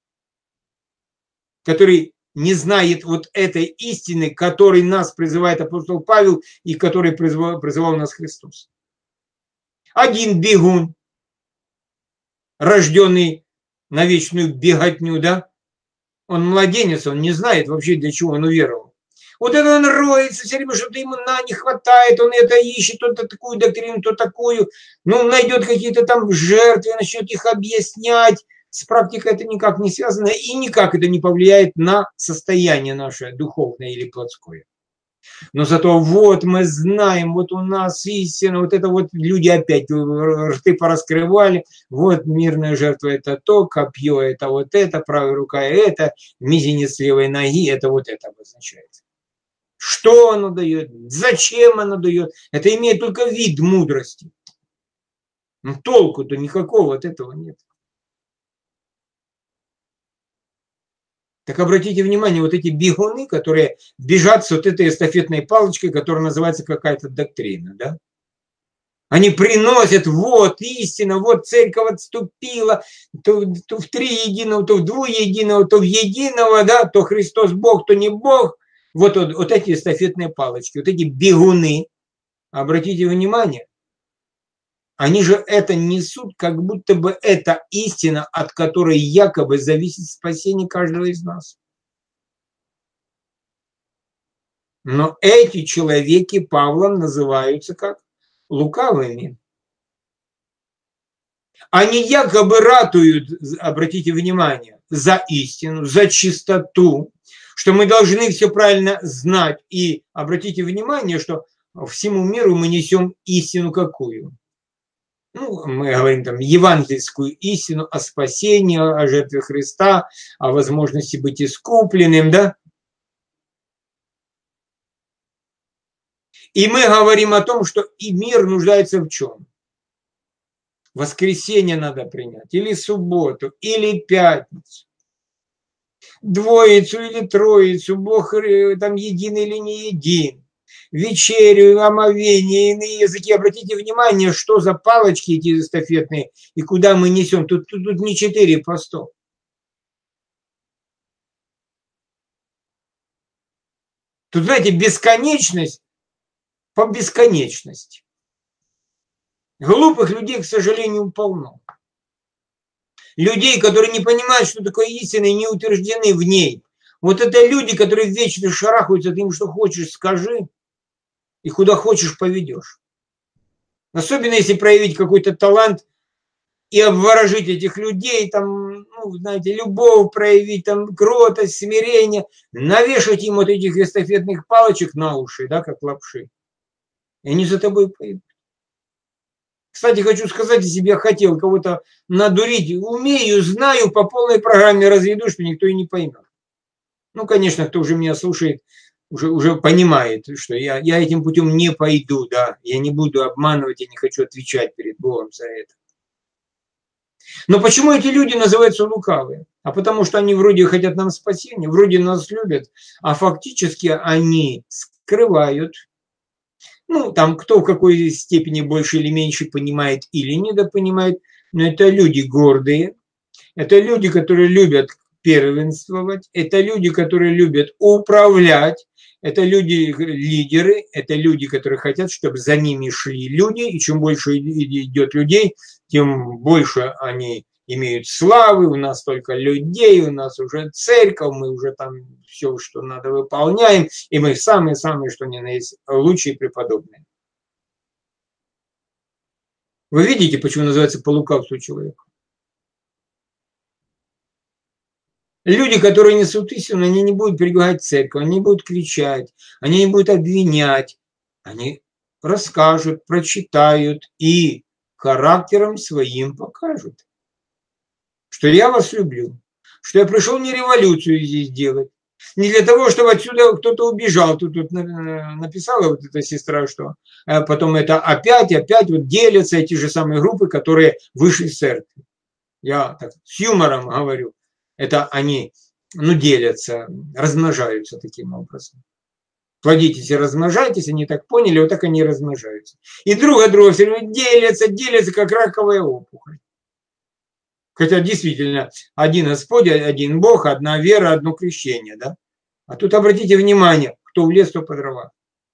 который не знает вот этой истины, которой нас призывает апостол Павел и который призывал, призывал нас Христос. Один бегун, рожденный на вечную беготню, да? Он младенец, он не знает вообще, для чего он уверовал. Вот это он роется, все время что-то ему на не хватает, он это ищет, то такую доктрину, то такую, ну, найдет какие-то там жертвы, начнет их объяснять. С практикой это никак не связано, и никак это не повлияет на состояние наше духовное или плотское. Но зато вот мы знаем, вот у нас истина, вот это вот люди опять рты пораскрывали, вот мирная жертва это то, копье это вот это, правая рука это, мизинец левой ноги это вот это обозначает. Что оно дает, зачем оно дает, это имеет только вид мудрости. Но толку-то никакого от этого нет. Так обратите внимание, вот эти бегуны, которые бежат с вот этой эстафетной палочкой, которая называется какая-то доктрина, да? Они приносят, вот истина, вот церковь отступила, то, то в три единого, то в двуединого, то в единого, да, то Христос Бог, то не Бог. Вот, вот, вот эти эстафетные палочки, вот эти бегуны, обратите внимание, они же это несут, как будто бы это истина, от которой якобы зависит спасение каждого из нас. Но эти человеки Павлом называются как лукавыми. Они якобы ратуют, обратите внимание, за истину, за чистоту, что мы должны все правильно знать. И обратите внимание, что всему миру мы несем истину какую? Ну, мы говорим там евангельскую истину о спасении, о жертве Христа, о возможности быть искупленным, да? И мы говорим о том, что и мир нуждается в чем? Воскресенье надо принять, или субботу, или пятницу. Двоицу или троицу, Бог там един или не един. Вечерю, омовение, иные языки. Обратите внимание, что за палочки эти эстафетные и куда мы несем. Тут, тут, тут не четыре по сто. Тут, знаете, бесконечность по бесконечности. Глупых людей, к сожалению, полно. Людей, которые не понимают, что такое истина, и не утверждены в ней. Вот это люди, которые вечно шарахаются, ты им что хочешь скажи, и куда хочешь поведешь. Особенно если проявить какой-то талант и обворожить этих людей, там, ну, знаете, любовь проявить, там, кротость, смирение, навешать им вот этих эстафетных палочек на уши, да, как лапши. И они за тобой пойдут. Кстати, хочу сказать, если бы я хотел кого-то надурить, умею, знаю, по полной программе разведу, что никто и не поймет. Ну, конечно, кто уже меня слушает, уже, уже понимает, что я, я этим путем не пойду, да, я не буду обманывать, я не хочу отвечать перед Богом за это. Но почему эти люди называются лукавые? А потому что они вроде хотят нам спасения, вроде нас любят, а фактически они скрывают, Ну, там кто в какой степени больше или меньше понимает или недопонимает, но это люди гордые, это люди, которые любят первенствовать, это люди, которые любят управлять, это люди-лидеры, это люди, которые хотят, чтобы за ними шли люди, и чем больше идет людей, тем больше они имеют славы, у нас только людей, у нас уже церковь, мы уже там все, что надо, выполняем, и мы самые-самые, что ни на есть, лучшие преподобные. Вы видите, почему называется по лукавству человека? Люди, которые несут истину, они не будут прибегать в церковь, они не будут кричать, они не будут обвинять, они расскажут, прочитают и характером своим покажут, что я вас люблю, что я пришел не революцию здесь делать, не для того, чтобы отсюда кто-то убежал. Тут, тут написала вот эта сестра, что потом это опять, опять вот делятся эти же самые группы, которые вышли из церкви. Я так с юмором говорю. Это они, ну, делятся, размножаются таким образом. Плодитесь и размножайтесь, они так поняли, вот так они и размножаются. И друг от друга все время делятся, делятся, как раковая опухоль. Хотя действительно, один Господь, один Бог, одна вера, одно крещение, да? А тут обратите внимание, кто в лес, то по дрова.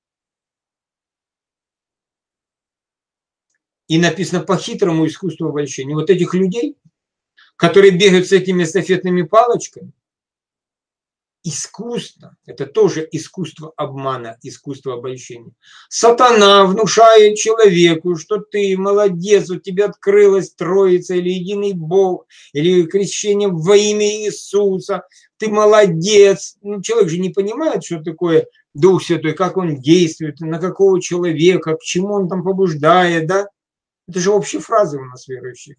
И написано по хитрому искусству обольщения. Вот этих людей, которые бегают с этими эстафетными палочками, искусство, это тоже искусство обмана, искусство обольщения. Сатана внушает человеку, что ты молодец, у тебя открылась Троица, или единый Бог, или крещение во имя Иисуса, ты молодец. Ну, человек же не понимает, что такое Дух Святой, как он действует, на какого человека, к чему он там побуждает, да? Это же общие фразы у нас верующих.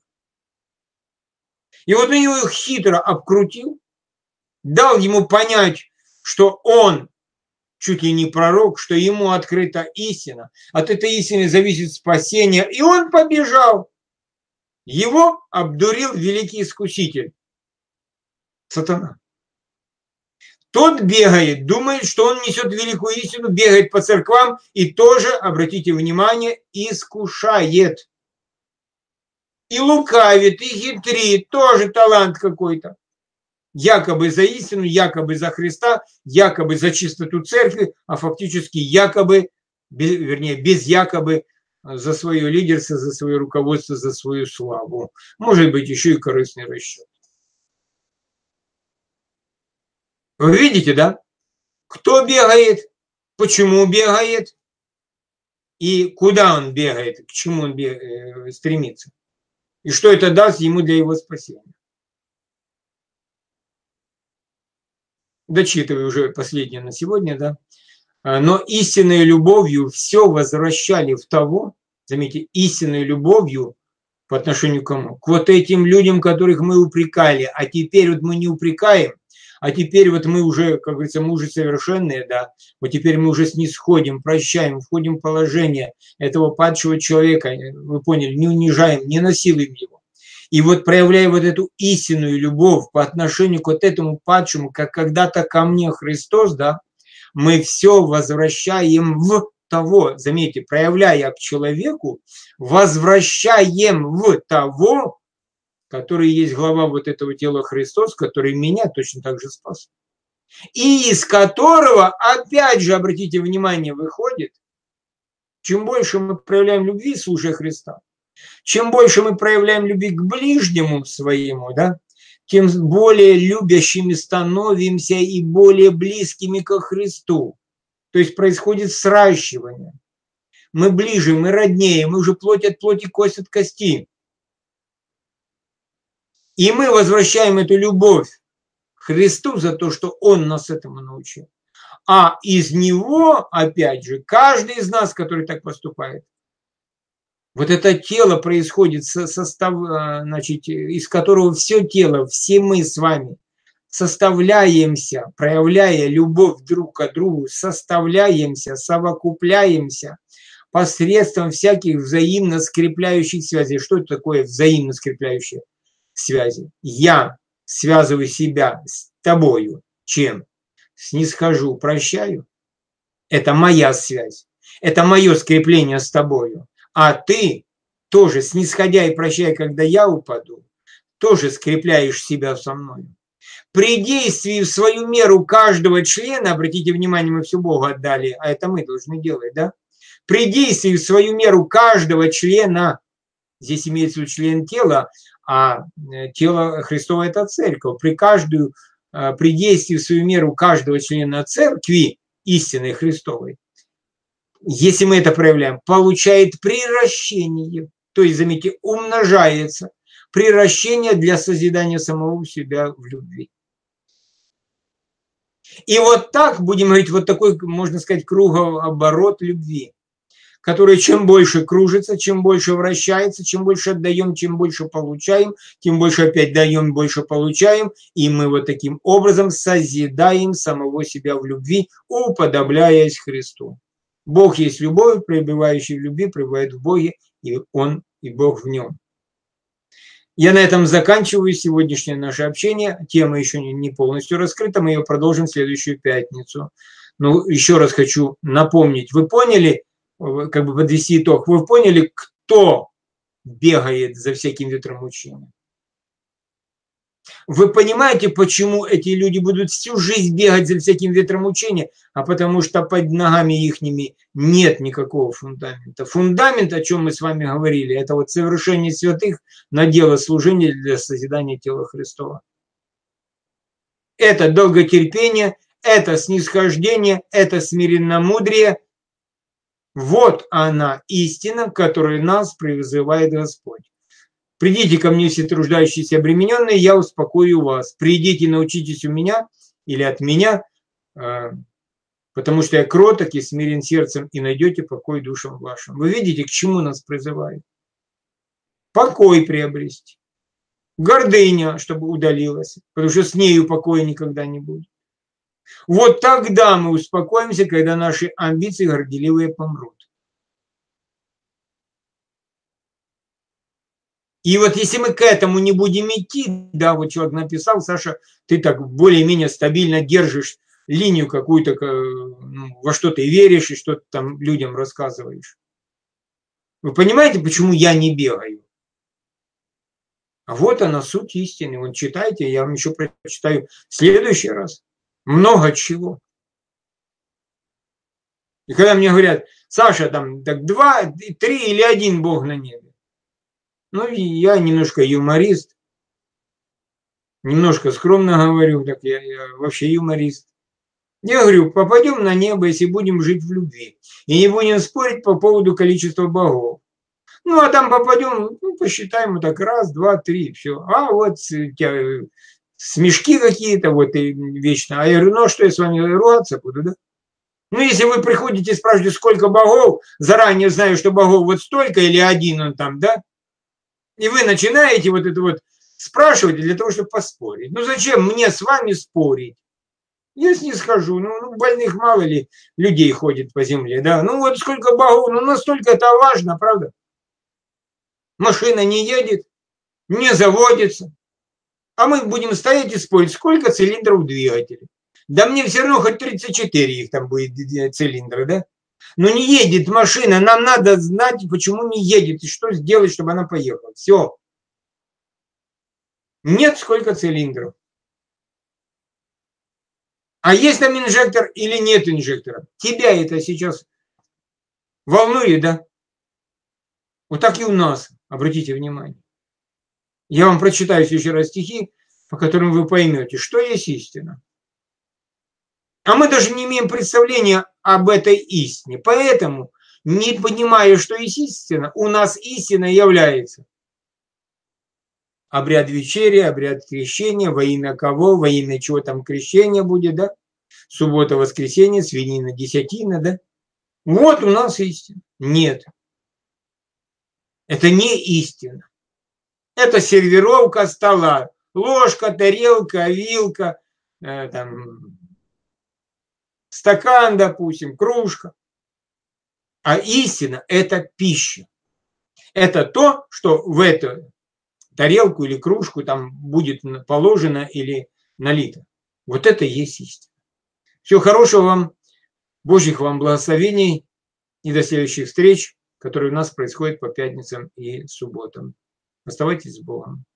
И вот он его хитро обкрутил, дал ему понять, что он чуть ли не пророк, что ему открыта истина. От этой истины зависит спасение. И он побежал. Его обдурил великий искуситель, сатана. Тот бегает, думает, что он несет великую истину, бегает по церквам и тоже, обратите внимание, искушает. И лукавит, и хитрит, тоже талант какой-то. Якобы за истину, якобы за Христа, якобы за чистоту церкви, а фактически якобы, вернее, без якобы за свое лидерство, за свое руководство, за свою славу. Может быть, еще и корыстный расчет. Вы видите, да? Кто бегает, почему бегает и куда он бегает, к чему он бегает, стремится. И что это даст ему для его спасения. Дочитываю уже последнее на сегодня, да. Но истинной любовью все возвращали в того, заметьте, истинной любовью по отношению к кому? К вот этим людям, которых мы упрекали, а теперь вот мы не упрекаем, а теперь вот мы уже, как говорится, мы уже совершенные, да, вот теперь мы уже снисходим, прощаем, входим в положение этого падшего человека, вы поняли, не унижаем, не насилуем его. И вот проявляя вот эту истинную любовь по отношению к вот этому падшему, как когда-то ко мне Христос, да, мы все возвращаем в того, заметьте, проявляя к человеку, возвращаем в того, который есть глава вот этого тела Христос, который меня точно так же спас. И из которого, опять же, обратите внимание, выходит, чем больше мы проявляем любви, слушая Христа, чем больше мы проявляем любви к ближнему своему, да, тем более любящими становимся и более близкими ко Христу. То есть происходит сращивание. Мы ближе, мы роднее, мы уже плоть от плоти, кость от кости. И мы возвращаем эту любовь Христу за то, что Он нас этому научил. А из Него, опять же, каждый из нас, который так поступает, вот это тело происходит, состав, значит, из которого все тело, все мы с вами составляемся, проявляя любовь друг к другу, составляемся, совокупляемся посредством всяких взаимно скрепляющих связей. Что это такое взаимно скрепляющие связи? Я связываю себя с тобою. Чем? Снисхожу, прощаю. Это моя связь. Это мое скрепление с тобою. А ты тоже, снисходя и прощай, когда я упаду, тоже скрепляешь себя со мной. При действии в свою меру каждого члена, обратите внимание, мы все Богу отдали, а это мы должны делать, да? При действии в свою меру каждого члена, здесь имеется в виду член тела, а тело Христово – это церковь, при, каждую, при действии в свою меру каждого члена церкви, истинной Христовой, если мы это проявляем, получает приращение, то есть, заметьте, умножается, приращение для созидания самого себя в любви. И вот так, будем говорить, вот такой, можно сказать, кругооборот любви, который чем больше кружится, чем больше вращается, чем больше отдаем, чем больше получаем, тем больше опять даем, больше получаем, и мы вот таким образом созидаем самого себя в любви, уподобляясь Христу. Бог есть любовь, пребывающий в любви, пребывает в Боге, и Он, и Бог в нем. Я на этом заканчиваю сегодняшнее наше общение. Тема еще не полностью раскрыта, мы ее продолжим в следующую пятницу. Но еще раз хочу напомнить, вы поняли, как бы подвести итог, вы поняли, кто бегает за всяким ветром учения? Вы понимаете, почему эти люди будут всю жизнь бегать за всяким ветром учения? А потому что под ногами ихними нет никакого фундамента. Фундамент, о чем мы с вами говорили, это вот совершение святых на дело служения для созидания тела Христова. Это долготерпение, это снисхождение, это смиренномудрие. Вот она, истина, к которой нас призывает Господь. Придите ко мне все труждающиеся и обремененные, я успокою вас. Придите, научитесь у меня или от меня, потому что я кроток и смирен сердцем, и найдете покой душам вашим. Вы видите, к чему нас призывает? Покой приобрести. Гордыня, чтобы удалилась, потому что с нею покоя никогда не будет. Вот тогда мы успокоимся, когда наши амбиции горделивые помрут. И вот если мы к этому не будем идти, да, вот человек написал, Саша, ты так более-менее стабильно держишь линию какую-то, ну, во что ты веришь и что ты там людям рассказываешь. Вы понимаете, почему я не бегаю? А вот она, суть истины. Вон читайте, я вам еще прочитаю в следующий раз. Много чего. И когда мне говорят, Саша, там так два, три или один Бог на небе. Ну, я немножко юморист, немножко скромно говорю, так я, я вообще юморист. Я говорю, попадем на небо, если будем жить в любви. И не будем спорить по поводу количества богов. Ну, а там попадем, ну, посчитаем вот так, раз, два, три, все. А вот у тебя смешки какие-то, вот и вечно. А я говорю, ну, а что я с вами ругаться буду, да? Ну, если вы приходите и спрашиваете, сколько богов, заранее знаю, что богов вот столько или один он там, да? И вы начинаете вот это вот спрашивать для того, чтобы поспорить. Ну, зачем мне с вами спорить? Я снисхожу, ну, ну, больных мало ли людей ходит по земле, да? Ну, вот сколько богов, ну, настолько это важно, правда? Машина не едет, не заводится. А мы будем стоять и спорить, сколько цилиндров двигателя. Да мне все равно хоть тридцать четыре их там будет цилиндра, да? Но не едет машина, нам надо знать, почему не едет и что сделать, чтобы она поехала. Все. Нет, сколько цилиндров. А есть там инжектор или нет инжектора? Тебя это сейчас волнует, да? Вот так и у нас, обратите внимание. Я вам прочитаю еще раз стихи, по которым вы поймете, что есть истина. А мы даже не имеем представления об этой истине. Поэтому, не понимая, что есть истина, у нас истина является обряд вечери, обряд крещения, во имя кого, во имя чего там крещение будет, да? Суббота, воскресенье, свинина, десятина, да? Вот у нас истина. Нет. Это не истина. Это сервировка стола. Ложка, тарелка, вилка, э, там, стакан, допустим, кружка. А истина – это пища. Это то, что в эту тарелку или кружку там будет положено или налито. Вот это и есть истина. Всего хорошего вам, Божьих вам благословений. И до следующих встреч, которые у нас происходят по пятницам и субботам. Оставайтесь с Богом.